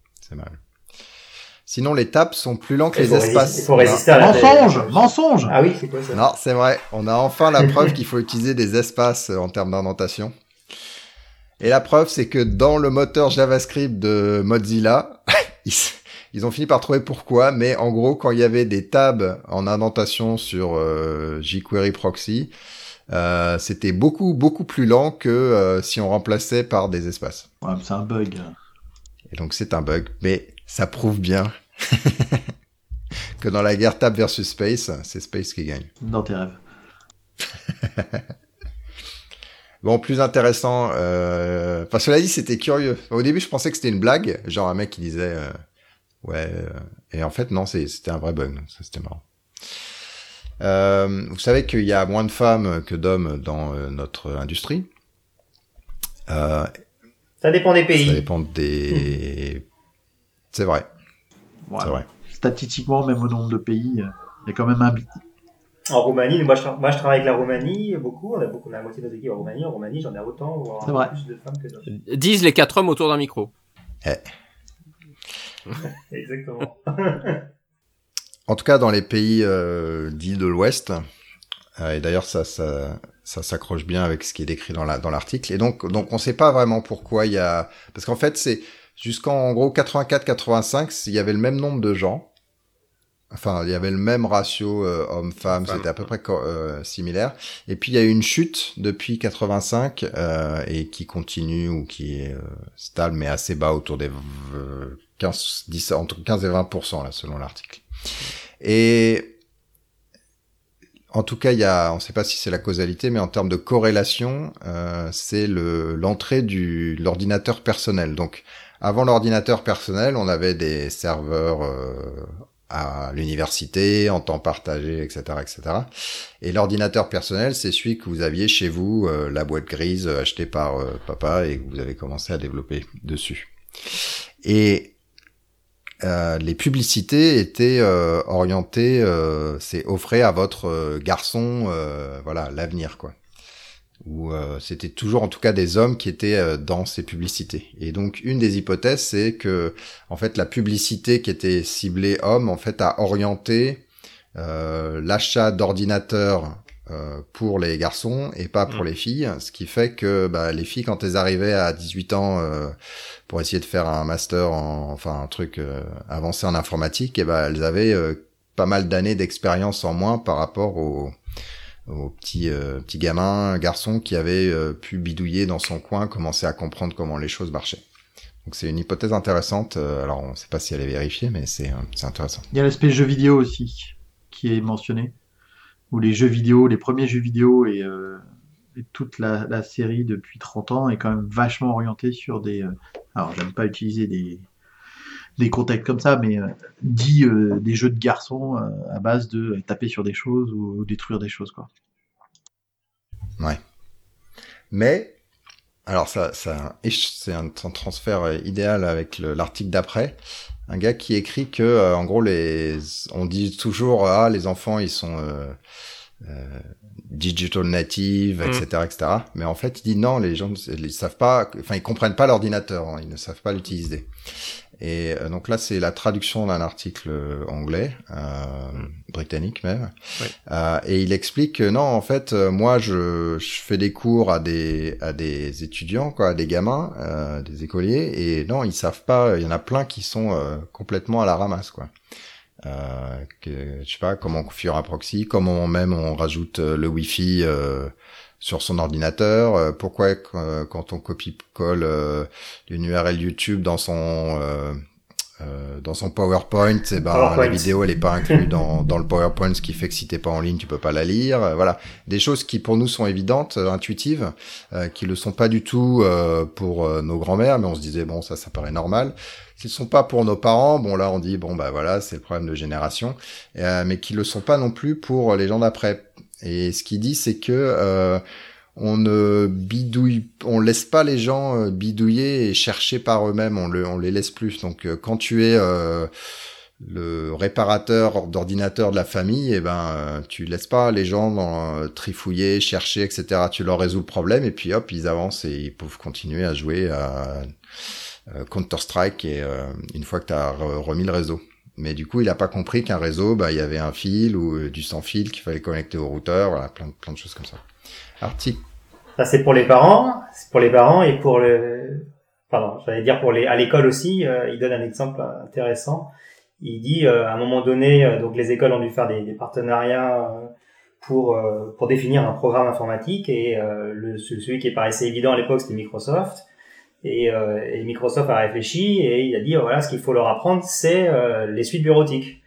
Sinon, les tapes sont plus lents que les espaces. Il faut résister à la Mensonge. Ah oui, c'est quoi ça? Non, c'est vrai. On a enfin la preuve qu'il faut utiliser des espaces en termes d'indentation. Et la preuve, c'est que dans le moteur JavaScript de Mozilla, ils ont fini par trouver pourquoi, mais en gros, quand il y avait des tabs en indentation sur jQuery Proxy, c'était beaucoup plus lent que si on remplaçait par des espaces. Ouais, c'est un bug. Et donc c'est un bug, mais ça prouve bien que dans la guerre tab versus space, c'est space qui gagne. Dans tes rêves. Bon, plus intéressant. Cela dit, c'était curieux. Au début, je pensais que c'était une blague, genre un mec qui disait ouais. Et en fait, non, c'était un vrai bug. Donc ça, c'était marrant. Vous savez qu'il y a moins de femmes que d'hommes dans notre industrie. Ça dépend des pays. Ça dépend des. C'est vrai. Ouais. C'est vrai. Statistiquement, même au nombre de pays, il y a quand même un. En Roumanie, moi je travaille avec la Roumanie beaucoup. On a la moitié de nos équipes en Roumanie. En Roumanie, j'en ai autant, voire un peu plus de femmes que d'hommes. Disent les 4 hommes autour d'un micro. Exactement. En tout cas, dans les pays dits de l'Ouest, et d'ailleurs ça s'accroche bien avec ce qui est décrit dans l'article. Et donc on sait pas vraiment pourquoi il y a, parce qu'en fait c'est jusqu'en gros 84-85, il y avait le même nombre de gens. Enfin, il y avait le même ratio hommes-femmes, c'était à peu près similaire. Et puis il y a eu une chute depuis 85 et qui continue ou qui est stable mais assez bas autour des entre 15 et 20% là selon l'article. Et en tout cas, on ne sait pas si c'est la causalité, mais en termes de corrélation, c'est l'entrée de l'ordinateur personnel. Donc, avant l'ordinateur personnel, on avait des serveurs à l'université, en temps partagé, etc., etc. Et l'ordinateur personnel, c'est celui que vous aviez chez vous, la boîte grise achetée par papa et que vous avez commencé à développer dessus. Et les publicités étaient orientées, c'est offrez à votre garçon, voilà, l'avenir, quoi. Ou c'était toujours en tout cas des hommes qui étaient dans ces publicités. Et donc une des hypothèses, c'est que en fait la publicité qui était ciblée hommes, en fait a orienté l'achat d'ordinateurs pour les garçons et pas pour les filles, ce qui fait que les filles, quand elles arrivaient à 18 ans pour essayer de faire un master un truc avancé en informatique, et elles avaient pas mal d'années d'expérience en moins par rapport aux petits garçons qui avaient pu bidouiller dans son coin, commencer à comprendre comment les choses marchaient. Donc c'est une hypothèse intéressante. Alors on ne sait pas si elle est vérifiée, mais c'est intéressant. Il y a l'aspect jeux vidéo aussi qui est mentionné, où les premiers jeux vidéo et toute la série depuis 30 ans est quand même vachement orientée sur des... alors j'aime pas utiliser des contextes comme ça, mais des jeux de garçons à base de taper sur des choses ou détruire des choses, quoi. Ouais. Mais, alors c'est un transfert idéal avec l'article d'après. Un gars qui écrit que, en gros, on dit toujours, les enfants, ils sont digital native, etc., etc. Mais en fait, il dit non, les gens, ils savent pas, enfin, ils comprennent pas l'ordinateur, hein, ils ne savent pas l'utiliser. Et donc là, c'est la traduction d'un article anglais, britannique même. Oui. Et il explique que non, en fait, moi, je fais des cours à des étudiants, quoi, à des gamins, des écoliers, et non, ils savent pas. Il y en a plein qui sont complètement à la ramasse, quoi. Je sais pas comment on configure un proxy, comment même on rajoute le Wi-Fi sur son ordinateur, pourquoi quand on copie-colle une URL YouTube dans son PowerPoint, la vidéo elle est pas inclue dans le PowerPoint, ce qui fait que si t'es pas en ligne tu peux pas la lire. Voilà, des choses qui pour nous sont évidentes, intuitives, qui le sont pas du tout pour nos grands-mères, mais on se disait bon ça paraît normal. Qui sont pas pour nos parents, bon là on dit bon voilà c'est le problème de génération, mais qui le sont pas non plus pour les gens d'après. Et ce qu'il dit, c'est que on laisse pas les gens bidouiller et chercher par eux-mêmes, on les laisse plus. Donc quand tu es le réparateur d'ordinateur de la famille, tu laisses pas les gens trifouiller, chercher, etc. Tu leur résous le problème et puis hop, ils avancent et ils peuvent continuer à jouer à Counter-Strike et une fois que tu as remis le réseau. Mais du coup, il a pas compris qu'un réseau, il y avait un fil ou du sans fil qu'il fallait connecter au routeur, voilà, plein de choses comme ça. Article. Ça, c'est pour les parents et pour à l'école aussi, il donne un exemple intéressant. Il dit, à un moment donné, donc les écoles ont dû faire des partenariats pour définir un programme informatique et celui qui paraissait évident à l'époque, c'était Microsoft. Et Microsoft a réfléchi et il a dit voilà, ce qu'il faut leur apprendre, c'est les suites bureautiques.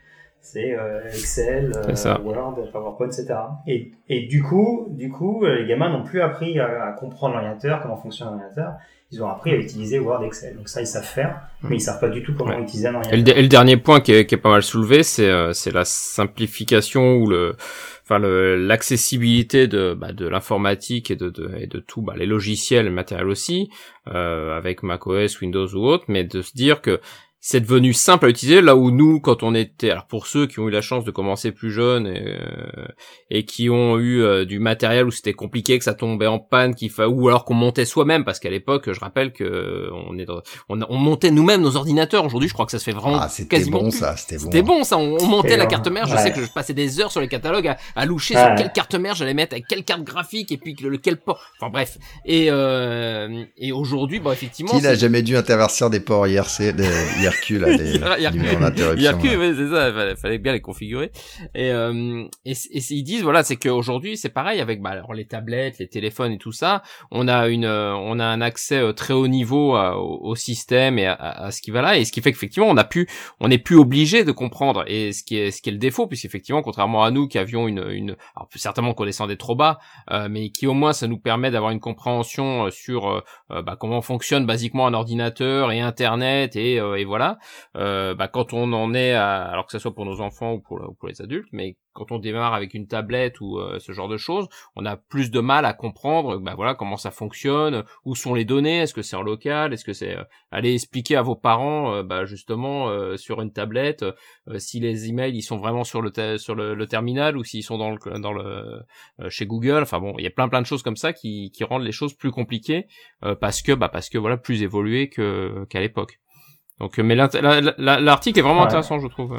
C'est Excel, C'est Word, PowerPoint, etc. Et du coup, les gamins n'ont plus appris à comprendre l'ordinateur, comment fonctionne l'ordinateur. Ils ont appris à utiliser Word, Excel. Donc ça, ils savent faire, mais ils savent pas du tout comment utiliser un ordinateur. Et le dernier point qui est pas mal soulevé, c'est la simplification ou l'accessibilité de l'informatique et de tout, les logiciels, le matériel aussi, avec macOS, Windows ou autre, mais de se dire que c'est devenu simple à utiliser, là où nous, quand on était, alors pour ceux qui ont eu la chance de commencer plus jeunes et qui ont eu du matériel où c'était compliqué, que ça tombait en panne, ou alors qu'on montait soi-même, parce qu'à l'époque, je rappelle que on montait nous-mêmes nos ordinateurs. Aujourd'hui, je crois que ça se fait vraiment quasiment plus. C'était bon ça. On montait la carte mère. Je sais que je passais des heures sur les catalogues à loucher sur quelle carte mère j'allais mettre, avec quelle carte graphique et puis lequel port. Enfin bref. Et aujourd'hui, effectivement. Qui n'a jamais dû intervertir des ports IRC, IRQ là, des numéros d'interruption. IRQ, ouais, c'est ça. Fallait bien les configurer. Et ils disent voilà, c'est qu'aujourd'hui c'est pareil avec alors les tablettes, les téléphones et tout ça. On a un accès très haut niveau au système et à ce qui va là, et ce qui fait qu'effectivement on n'est plus obligé de comprendre, et ce qui est le défaut, puisqu'effectivement contrairement à nous qui avions alors certainement qu'on descendait trop bas, mais qui au moins ça nous permet d'avoir une compréhension sur comment fonctionne basiquement un ordinateur et internet et voilà. Quand on en est alors que ça soit pour nos enfants ou pour les adultes, mais quand on démarre avec une tablette ou ce genre de choses, on a plus de mal à comprendre comment ça fonctionne, où sont les données, est-ce que c'est en local, est-ce que c'est aller expliquer à vos parents justement sur une tablette si les emails ils sont vraiment sur le terminal ou s'ils sont dans le chez Google. Enfin bon, il y a plein de choses comme ça qui rendent les choses plus compliquées parce que voilà, plus évolué qu'à l'époque. Donc mais l'article est vraiment intéressant, je trouve.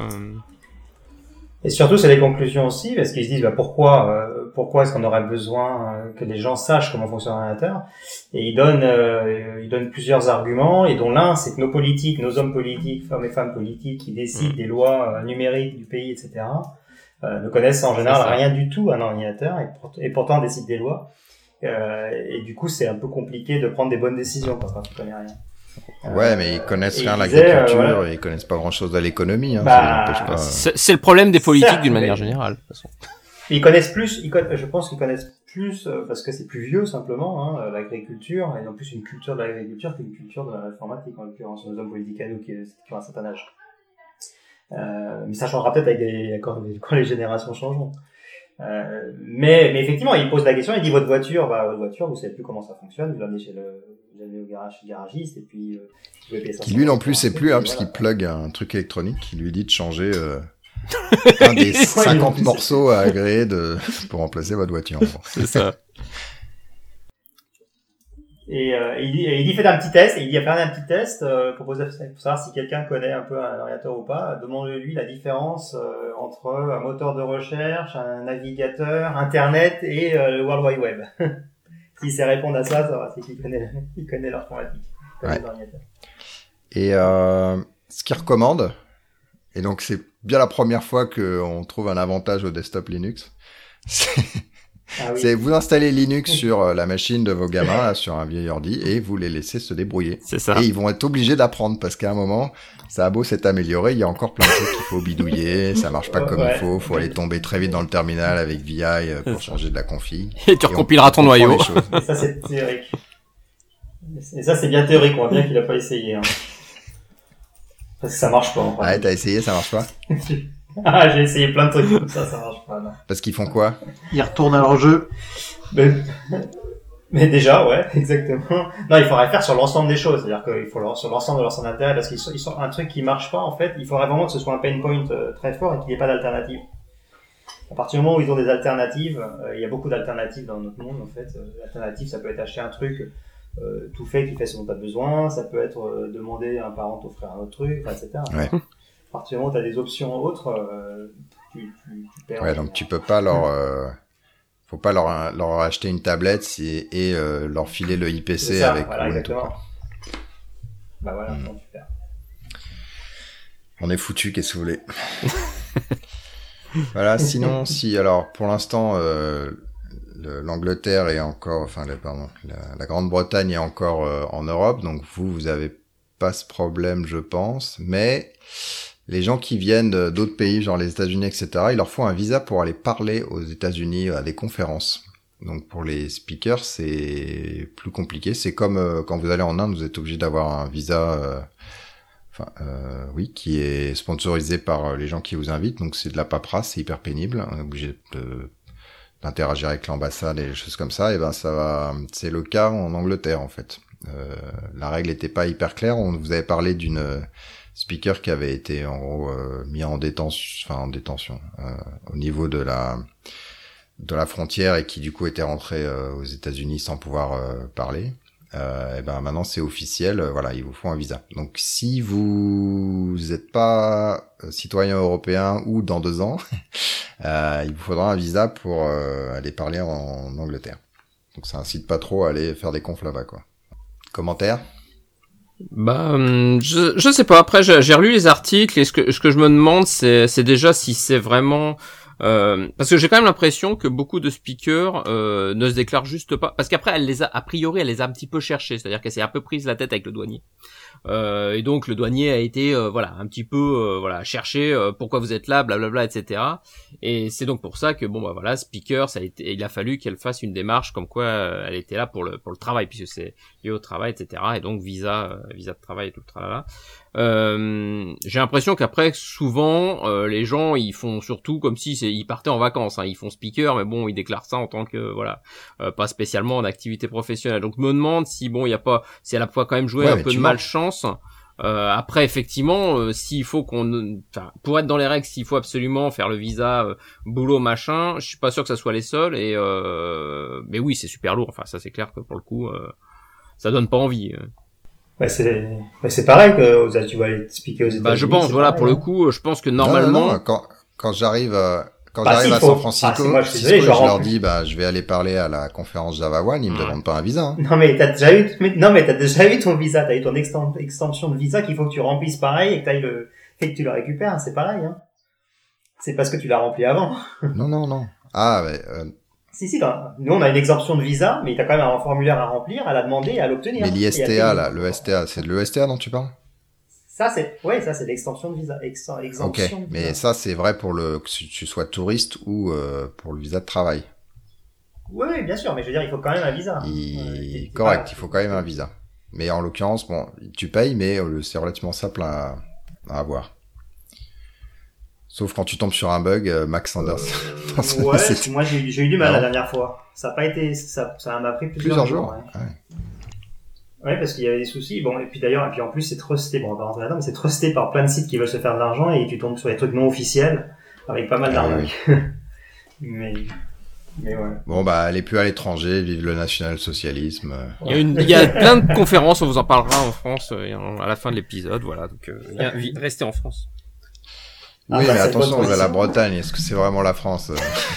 Et surtout, c'est les conclusions aussi, parce qu'ils se disent pourquoi est-ce qu'on aurait besoin que les gens sachent comment fonctionne l'ordinateur. Et ils donnent plusieurs arguments, et dont l'un, c'est que nos politiques, nos hommes politiques, hommes et femmes politiques, qui décident des lois numériques du pays, etc., ne connaissent en général rien du tout à un ordinateur, et pourtant décident des lois. Et du coup, c'est un peu compliqué de prendre des bonnes décisions quand tu connais rien. Ouais, mais ils connaissent rien à l'agriculture, et ils connaissent pas grand-chose à l'économie. C'est le problème des politiques d'une manière générale. De toute façon. Ils connaissent plus. Je pense qu'ils connaissent plus parce que c'est plus vieux simplement l'agriculture, et en plus une culture de l'agriculture qu'une culture de l'informatique, en l'occurrence nos hommes politiques à nous qui ont un certain âge. Mais ça changera peut-être quand les générations changeront. Mais effectivement, il pose la question, il dit votre voiture, vous savez plus comment ça fonctionne, vous l'amenez au garagiste, et puis vous pouvez payer ça. Qui lui non plus sait plus, parce qu'il plug un truc électronique qui lui dit de changer un des 50 morceaux à agréer pour remplacer votre voiture. C'est ça. Et il dit faites un petit test, et il dit faire un petit test pour savoir si quelqu'un connaît un peu un ordinateur ou pas. Demandez-lui la différence entre un moteur de recherche, un navigateur, Internet et le World Wide Web. S'il sait répondre à ça va, c'est qu'il connaît l'informatique. Ouais. Et ce qu'il recommande, et donc c'est bien la première fois qu'on trouve un avantage au desktop Linux, c'est vous installez Linux sur la machine de vos gamins, là, sur un vieil ordi, et vous les laissez se débrouiller. C'est ça. Et ils vont être obligés d'apprendre, parce qu'à un moment, ça a beau s'être amélioré, il y a encore plein de trucs qu'il faut bidouiller, ça marche pas comme il faut aller tomber très vite dans le terminal avec VI pour changer de la config. Et tu recompileras ton noyau. Et ça, c'est théorique. Et ça, c'est bien théorique, on voit bien qu'il a pas essayé. Parce que ça marche pas, en fait. Ouais, t'as essayé, ça marche pas? J'ai essayé plein de trucs comme ça marche pas, non. Parce qu'ils font quoi? Ils retournent à leur jeu. Mais déjà, ouais, exactement. Non, il faudrait le faire sur l'ensemble des choses. C'est-à-dire qu'il faut sur l'ensemble de leur centre d'intérêt, parce qu'ils sont un truc qui marche pas, en fait. Il faudrait vraiment que ce soit un pain point très fort et qu'il n'y ait pas d'alternative. À partir du moment où ils ont des alternatives, il y a beaucoup d'alternatives dans notre monde, en fait. L'alternative, ça peut être acheter un truc tout fait qui fait ce dont tu as besoin. Ça peut être demander à un parent t'offrir un autre truc, etc. Ouais. À partir du moment où tu as des options autres, tu perds. Ouais, donc tu peux pas faut pas leur acheter une tablette et leur filer le IPC avec Ubuntu. Voilà, tu perds. On est foutu, qu'est-ce que vous voulez. Voilà, sinon, alors, pour l'instant, l'Angleterre est encore, la Grande-Bretagne est encore en Europe, donc vous avez pas ce problème, je pense, mais les gens qui viennent d'autres pays, genre les États-Unis, etc., ils leur font un visa pour aller parler aux États-Unis à des conférences. Donc pour les speakers, c'est plus compliqué. C'est comme quand vous allez en Inde, vous êtes obligé d'avoir un visa, oui, qui est sponsorisé par les gens qui vous invitent. Donc c'est de la paperasse, c'est hyper pénible. On est obligé d'interagir avec l'ambassade et des choses comme ça. Et ben c'est le cas en Angleterre en fait. La règle était pas hyper claire. On vous avait parlé d'une speaker qui avait été en gros mis en détention, au niveau de la frontière et qui du coup était rentrée aux États-Unis sans pouvoir parler. Et ben maintenant c'est officiel, voilà, il vous faut un visa. Donc si vous n'êtes pas citoyen européen ou dans 2 ans, il vous faudra un visa pour aller parler en Angleterre. Donc ça incite pas trop à aller faire des confs là-bas, quoi. Commentaire? Je sais pas. Après, j'ai relu les articles et ce que je me demande, c'est déjà si c'est vraiment parce que j'ai quand même l'impression que beaucoup de speakers ne se déclarent juste pas, parce qu'après elle les a a priori elle les a un petit peu cherchés, c'est-à-dire qu'elle s'est un peu prise la tête avec le douanier. Et donc le douanier a été voilà un petit peu voilà chercher pourquoi vous êtes là, blablabla, etc. Et c'est donc pour ça que bon bah voilà, speaker, il a fallu qu'elle fasse une démarche comme quoi elle était là pour le travail, puisque c'est lié au travail, etc. Et donc visa de travail et tout le tralala. J'ai l'impression qu'après souvent les gens ils font surtout comme si ils partaient en vacances, hein. Ils font speaker, mais bon ils déclarent ça en tant que voilà pas spécialement en activité professionnelle. Donc je me demande si bon il y a pas, si elle a pas quand même joué un peu de malchance. Après effectivement s'il faut pour être dans les règles, s'il faut absolument faire le visa boulot machin, je suis pas sûr que ça soit les seuls. Et mais oui c'est super lourd, enfin ça c'est clair que pour le coup ça donne pas envie. Ouais, c'est pareil que tu vas aller speaker aux États-Unis. Bah, je pense, voilà, pareil, pour le coup, je pense que normalement. Non. Quand j'arrive à San Francisco, moi, je leur dis, je vais aller parler à la conférence Java One, ils me demandent pas un visa, hein. Non, mais t'as déjà eu ton visa, t'as eu ton extension de visa qu'il faut que tu remplisses pareil et que tu le récupères, hein, c'est pareil, hein. C'est parce que tu l'as rempli avant. Non. Ah, ouais, Si, nous on a une exemption de visa, mais t'as quand même un formulaire à remplir, à la demander et à l'obtenir. Mais l'ISTA, là, le STA, c'est de l'ESTA dont tu parles? Ça c'est l'extension de visa. Exemption ok, de visa. Mais ça c'est vrai pour que tu sois touriste ou pour le visa de travail. Oui, bien sûr, mais je veux dire, il faut quand même un visa. Correct, il faut quand même un visa. Mais en l'occurrence, bon, tu payes, mais c'est relativement simple à avoir. Sauf quand tu tombes sur un bug, Max Sanders. Ouais, moi j'ai eu du mal la dernière fois. Ça a pas été, ça m'a pris plusieurs jours. Ouais. Ouais, parce qu'il y avait des soucis. Bon, et puis en plus c'est trusté. Bon, on va pas rentrer là-dedans, mais c'est trusté par plein de sites qui veulent se faire de l'argent et tu tombes sur des trucs non officiels avec pas mal d'arnaques. Oui. mais ouais. Bon, allez plus à l'étranger, vive le national-socialisme. Il y a plein de conférences, on vous en parlera en France à la fin de l'épisode, voilà. Donc, restez en France. Oui, mais attention, on va à la Bretagne. Est-ce que c'est vraiment la France?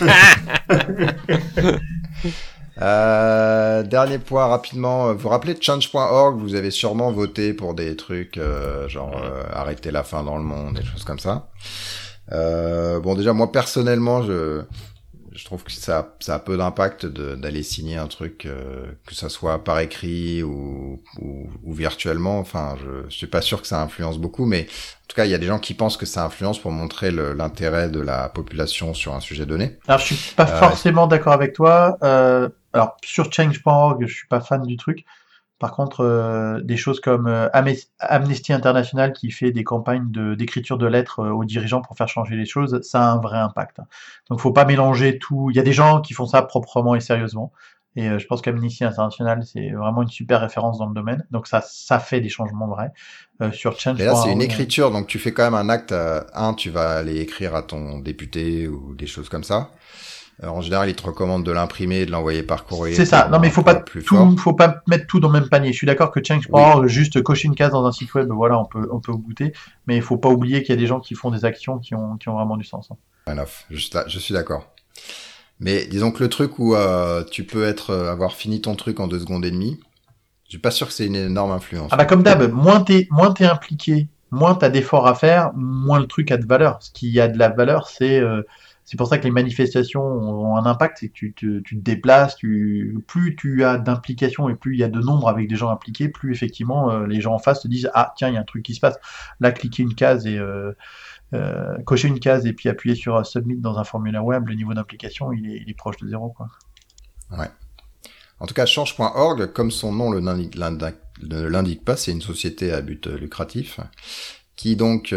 Dernier point rapidement. Vous vous rappelez de change.org? Vous avez sûrement voté pour des trucs genre arrêter la faim dans le monde, des choses comme ça. Bon, déjà moi personnellement, je trouve que ça a peu d'impact d'aller signer un truc, que ça soit par écrit ou virtuellement. Enfin, je suis pas sûr que ça influence beaucoup, mais en tout cas, il y a des gens qui pensent que ça influence pour montrer l'intérêt de la population sur un sujet donné. Alors, je suis pas forcément d'accord avec toi. Alors, sur change.org, je suis pas fan du truc. Par contre, des choses comme Amnesty International qui fait des campagnes d'écriture de lettres aux dirigeants pour faire changer les choses, ça a un vrai impact. Donc, faut pas mélanger tout. Il y a des gens qui font ça proprement et sérieusement. Et je pense qu'Amnesty International, c'est vraiment une super référence dans le domaine. Donc, ça fait des changements vrais. Sur Change. Mais là, c'est une écriture, donc tu fais quand même un acte. Tu vas aller écrire à ton député ou des choses comme ça. En général, ils te recommandent de l'imprimer et de l'envoyer par courrier. C'est ça. Non, mais faut pas mettre tout dans le même panier. Je suis d'accord que Change.org, juste cocher une case dans un site web, voilà, on peut goûter. Mais il faut pas oublier qu'il y a des gens qui font des actions qui ont vraiment du sens. Enough. Je suis d'accord. Mais disons que le truc où tu peux avoir fini ton truc en 2 secondes et demie, je suis pas sûr que c'est une énorme influence. Ah bah comme d'hab, moins t'es impliqué, moins t'as d'efforts à faire, moins le truc a de valeur. Ce qui a de la valeur, c'est C'est pour ça que les manifestations ont un impact, c'est que tu te déplaces, plus tu as d'implication et plus il y a de nombre avec des gens impliqués, plus effectivement les gens en face te disent ah tiens il y a un truc qui se passe. Là cliquer une case et cocher une case et puis appuyer sur Submit dans un formulaire web, le niveau d'implication il est proche de zéro quoi. Ouais. En tout cas, change.org, comme son nom ne l'indique pas, c'est une société à but lucratif qui donc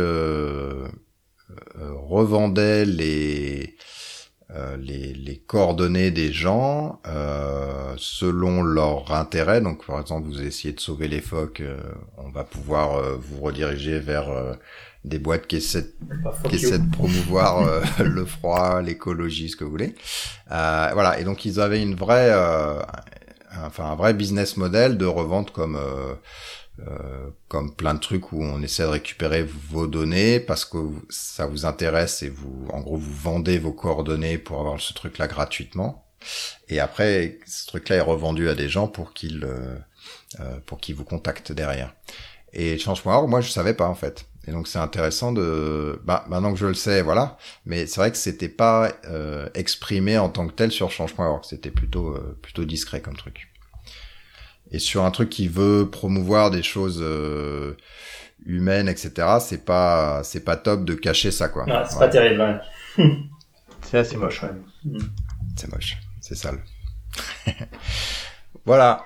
revendait les coordonnées des gens selon leur intérêt. Donc, par exemple, vous essayez de sauver les phoques, on va pouvoir vous rediriger vers des boîtes qui essaient de promouvoir le froid, l'écologie, ce que vous voulez. Voilà. Et donc, ils avaient un vrai business model de revente comme plein de trucs où on essaie de récupérer vos données parce que ça vous intéresse et en gros, vous vendez vos coordonnées pour avoir ce truc-là gratuitement. Et après, ce truc-là est revendu à des gens pour qu'ils vous contactent derrière. Et Change.org, moi, je savais pas, en fait. Et donc, c'est intéressant maintenant que je le sais, voilà. Mais c'est vrai que c'était pas, exprimé en tant que tel sur Change.org. C'était plutôt discret comme truc. Et sur un truc qui veut promouvoir des choses, humaines, etc., c'est pas top de cacher ça, quoi. Ah, c'est pas terrible, ouais. C'est assez moche, ouais. C'est moche. C'est sale. Voilà.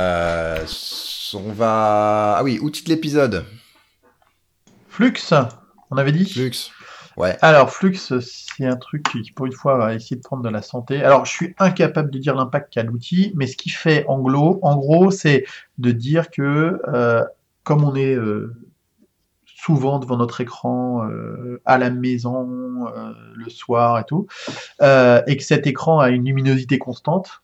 On va... Ah oui, outil de l'épisode. Flux, on avait dit. Flux. Ouais. Alors, Flux, c'est un truc qui, pour une fois, va essayer de prendre de la santé. Alors, je suis incapable de dire l'impact qu'a l'outil, mais ce qu'il fait, en gros, c'est de dire que, comme on est souvent devant notre écran, à la maison, le soir et tout, et que cet écran a une luminosité constante,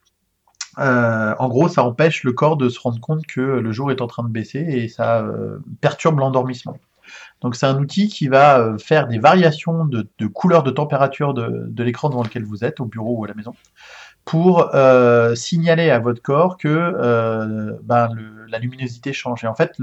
en gros, ça empêche le corps de se rendre compte que le jour est en train de baisser et ça perturbe l'endormissement. Donc c'est un outil qui va faire des variations de couleur, de température de l'écran devant lequel vous êtes, au bureau ou à la maison, pour signaler à votre corps que la luminosité change. Et en fait,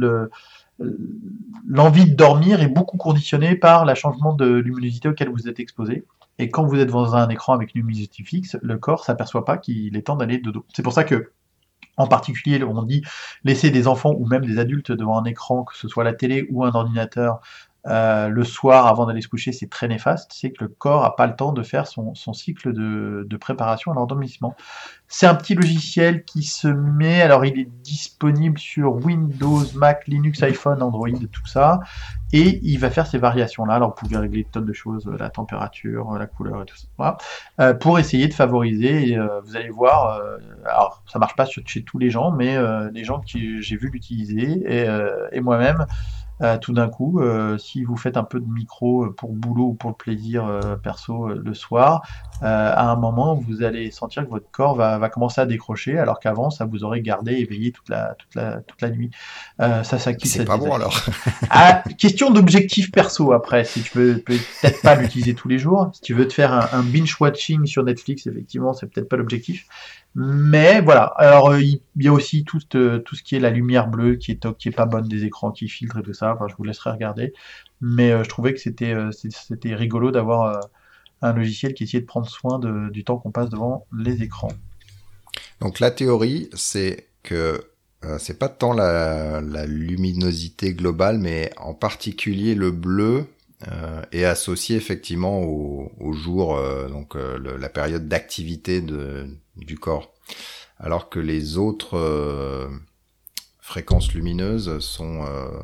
l'envie de dormir est beaucoup conditionnée par le changement de luminosité auquel vous êtes exposé. Et quand vous êtes devant un écran avec une luminosité fixe, le corps s'aperçoit pas qu'il est temps d'aller dodo. C'est pour ça que, en particulier, on dit laisser des enfants ou même des adultes devant un écran, que ce soit la télé ou un ordinateur, le soir avant d'aller se coucher, c'est très néfaste. C'est que le corps n'a pas le temps de faire son cycle de préparation à l'endormissement. C'est un petit logiciel qui se met, alors il est disponible sur Windows, Mac, Linux, iPhone, Android, tout ça, et il va faire ces variations-là. Alors vous pouvez régler des tonnes de choses, la température, la couleur et tout ça, voilà, pour essayer de favoriser. Et, vous allez voir, alors ça marche pas chez tous les gens, mais les gens que j'ai vu l'utiliser et moi-même. Tout d'un coup, si vous faites un peu de micro pour boulot ou pour le plaisir perso le soir, à un moment vous allez sentir que votre corps va commencer à décrocher, alors qu'avant ça vous aurait gardé éveillé toute la nuit. Ça s'active. C'est pas bon alors. Question d'objectif perso après. Si tu veux peut-être pas l'utiliser tous les jours, si tu veux te faire un binge watching sur Netflix, effectivement c'est peut-être pas l'objectif. Mais voilà. Alors il y a aussi tout ce qui est la lumière bleue qui est pas bonne des écrans, qui filtre et tout ça. Enfin, je vous laisserai regarder. Mais je trouvais que c'était rigolo d'avoir un logiciel qui essayait de prendre soin du temps qu'on passe devant les écrans. Donc la théorie, c'est que c'est pas tant la luminosité globale, mais en particulier le bleu est associé effectivement au jour, la période d'activité du corps, alors que les autres fréquences lumineuses sont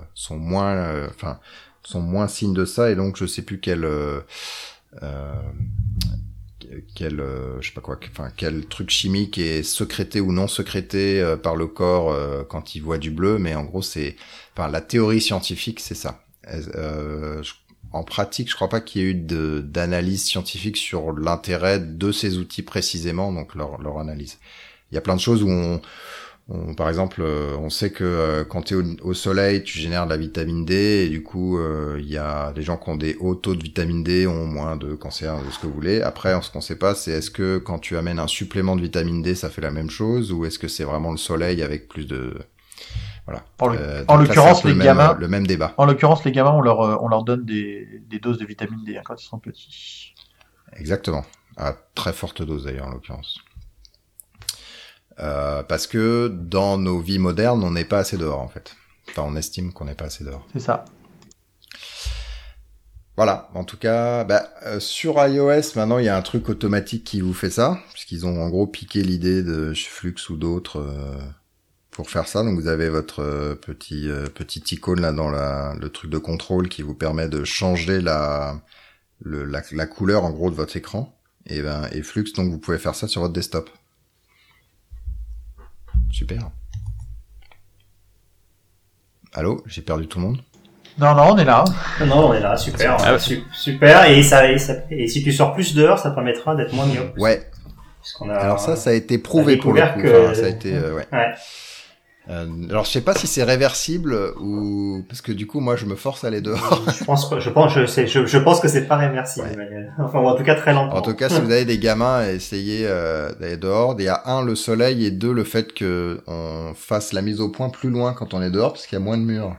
moins signes de ça, et donc je sais plus quel truc chimique est sécrété ou non sécrété par le corps quand il voit du bleu, mais en gros la théorie scientifique c'est ça. En pratique, je crois pas qu'il y ait eu d'analyse scientifique sur l'intérêt de ces outils précisément, donc leur analyse. Il y a plein de choses où par exemple, on sait que quand tu es au soleil, tu génères de la vitamine D, et du coup, il y a des gens qui ont des hauts taux de vitamine D, ont moins de cancer, de ce que vous voulez. Après, ce qu'on sait pas, c'est est-ce que quand tu amènes un supplément de vitamine D, ça fait la même chose, ou est-ce que c'est vraiment le soleil avec plus de... Voilà. En l'occurrence, les gamins, le même débat. En l'occurrence, les gamins, on leur donne des doses de vitamine D quand ils sont petits. exactement. À très forte dose d'ailleurs en l'occurrence. Parce que dans nos vies modernes, on n'est pas assez dehors en fait. Enfin, on estime qu'on n'est pas assez dehors. C'est ça. Voilà, en tout cas, sur iOS, maintenant, il y a un truc automatique qui vous fait ça, puisqu'ils ont en gros piqué l'idée de Flux ou d'autres pour faire ça. Donc, vous avez votre petit icône là dans le truc de contrôle qui vous permet de changer la couleur en gros de votre écran. Et Flux, donc, vous pouvez faire ça sur votre desktop. Super. Allô, j'ai perdu tout le monde. Non, on est là. Non, on est là, super. Super. Et si tu sors plus dehors, ça permettra d'être moins myope. Ouais. Alors ça a été prouvé pour le coup. Enfin, ça a été, ouais. Alors je sais pas si c'est réversible ou parce que du coup moi je me force à aller dehors. Je pense que c'est pas réversible, ouais. Emmanuel. Enfin, ou en tout cas très lentement. En tout cas, si vous avez des gamins, essayez d'aller dehors. Il y a 1 le soleil et 2 le fait que on fasse la mise au point plus loin quand on est dehors parce qu'il y a moins de murs.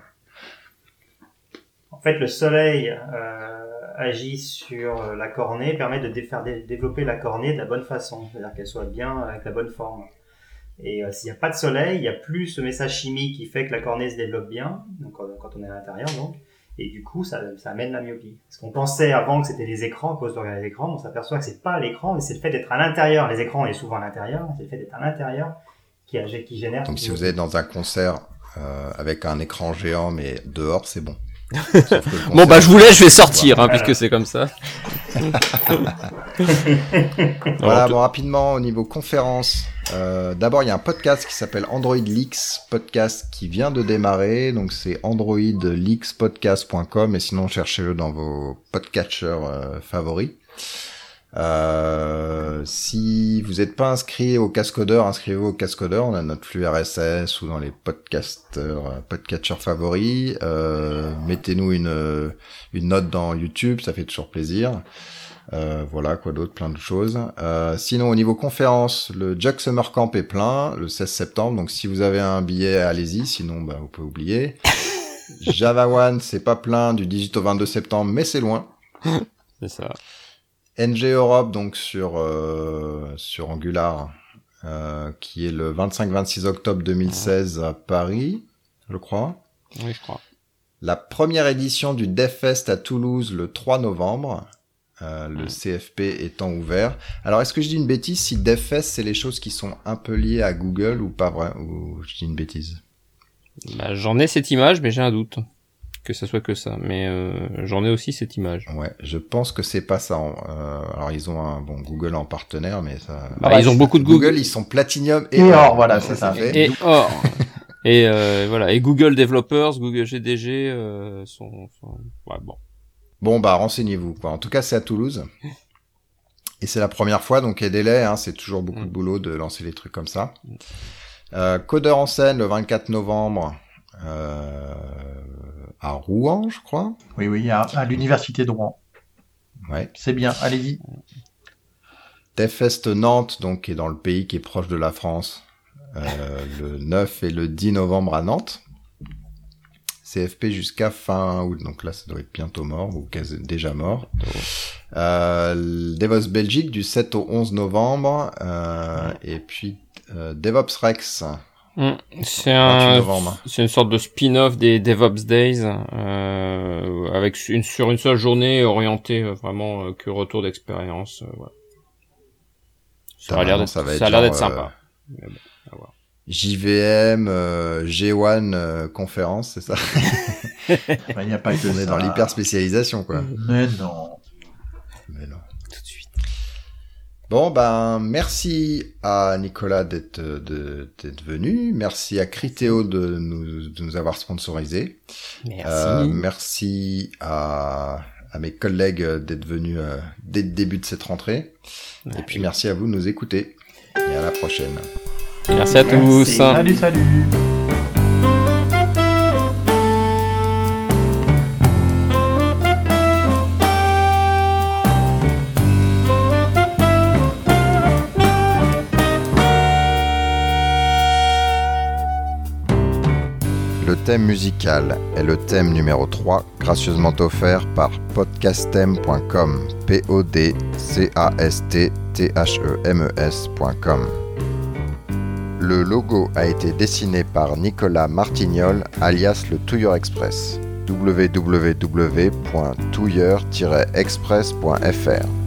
En fait, le soleil agit sur la cornée, permet de faire développer la cornée de la bonne façon, c'est-à-dire qu'elle soit bien avec la bonne forme. Et s'il n'y a pas de soleil, il n'y a plus ce message chimique qui fait que la cornée se développe bien, donc quand on est à l'intérieur, donc. Et du coup, ça amène la myopie. Parce qu'on pensait avant que c'était les écrans, à cause de regarder les écrans, on s'aperçoit que c'est pas l'écran, mais c'est le fait d'être à l'intérieur. Les écrans, on est souvent à l'intérieur, c'est le fait d'être à l'intérieur qui génère. Donc si vous êtes dans un concert avec un écran géant, mais dehors, c'est bon. Bon je vous laisse, je vais sortir puisque c'est comme ça. Voilà, rapidement au niveau conférence. D'abord il y a un podcast qui s'appelle Android Leaks, podcast qui vient de démarrer, donc c'est androidleakspodcast.com et sinon cherchez-le dans vos podcatchers favoris. Si vous n'êtes pas inscrit au Cascodeur, inscrivez-vous au Cascodeur. On a notre flux RSS ou dans les podcatchers favoris. Mettez-nous une note dans YouTube, ça fait toujours plaisir. Voilà, quoi d'autre, plein de choses. Sinon, au niveau conférence, le Jug Summer Camp est plein, le 16 septembre. Donc, si vous avez un billet, allez-y. Sinon, vous pouvez oublier. Java One, c'est pas plein du 18 au 22 septembre, mais c'est loin. C'est ça. NG Europe, donc sur Angular, qui est le 25-26 octobre 2016 à Paris, je crois. Oui, je crois. La première édition du DevFest à Toulouse le 3 novembre, le CFP étant ouvert. Alors, est-ce que je dis une bêtise si DevFest, c'est les choses qui sont un peu liées à Google ou pas vrai, ou je dis une bêtise? J'en ai cette image, mais j'ai un doute que ça soit que ça, mais j'en ai aussi cette image. Ouais, je pense que c'est pas ça. Alors ils ont Google en partenaire, mais ça. Ils ont beaucoup de Google, ils sont Platinum et or, voilà, c'est ça. Et or. Et voilà, et Google Developers, Google GDG sont ouais, bon. Bon renseignez-vous quoi. En tout cas, c'est à Toulouse. Et c'est la première fois, donc aidez-les, c'est toujours beaucoup de boulot de lancer des trucs comme ça. Codeur en scène le 24 novembre. À Rouen, je crois. Oui, à l'université de Rouen. Ouais. C'est bien, allez-y. DevFest Nantes, donc, qui est dans le pays qui est proche de la France, le 9 et le 10 novembre à Nantes. CFP jusqu'à fin août, donc là, ça doit être bientôt mort, ou quasi déjà mort. DevOps Belgique, du 7 au 11 novembre, et puis DevOps Rex, C'est une sorte de spin-off des DevOps Days, avec sur une seule journée orientée vraiment que retour d'expérience. Voilà. Ça a l'air d'être sympa. Mais bon, à voir. JVM, G1 conférence, c'est ça? Il n'y a pas que on est dans l'hyper spécialisation, quoi. Mais non. Tout de suite. Bon, merci à Nicolas d'être venu. Merci à Criteo de nous avoir sponsorisé. Merci. Merci à mes collègues d'être venus dès le début de cette rentrée. Ouais, et puis merci à vous de nous écouter. Et à la prochaine. Merci à tous. Salut. Le le thème musical est le thème numéro 3, gracieusement offert par podcastem.com, podcastthemes.com. Le logo a été dessiné par Nicolas Martignol, alias le Touilleur Express, www.touilleur-express.fr.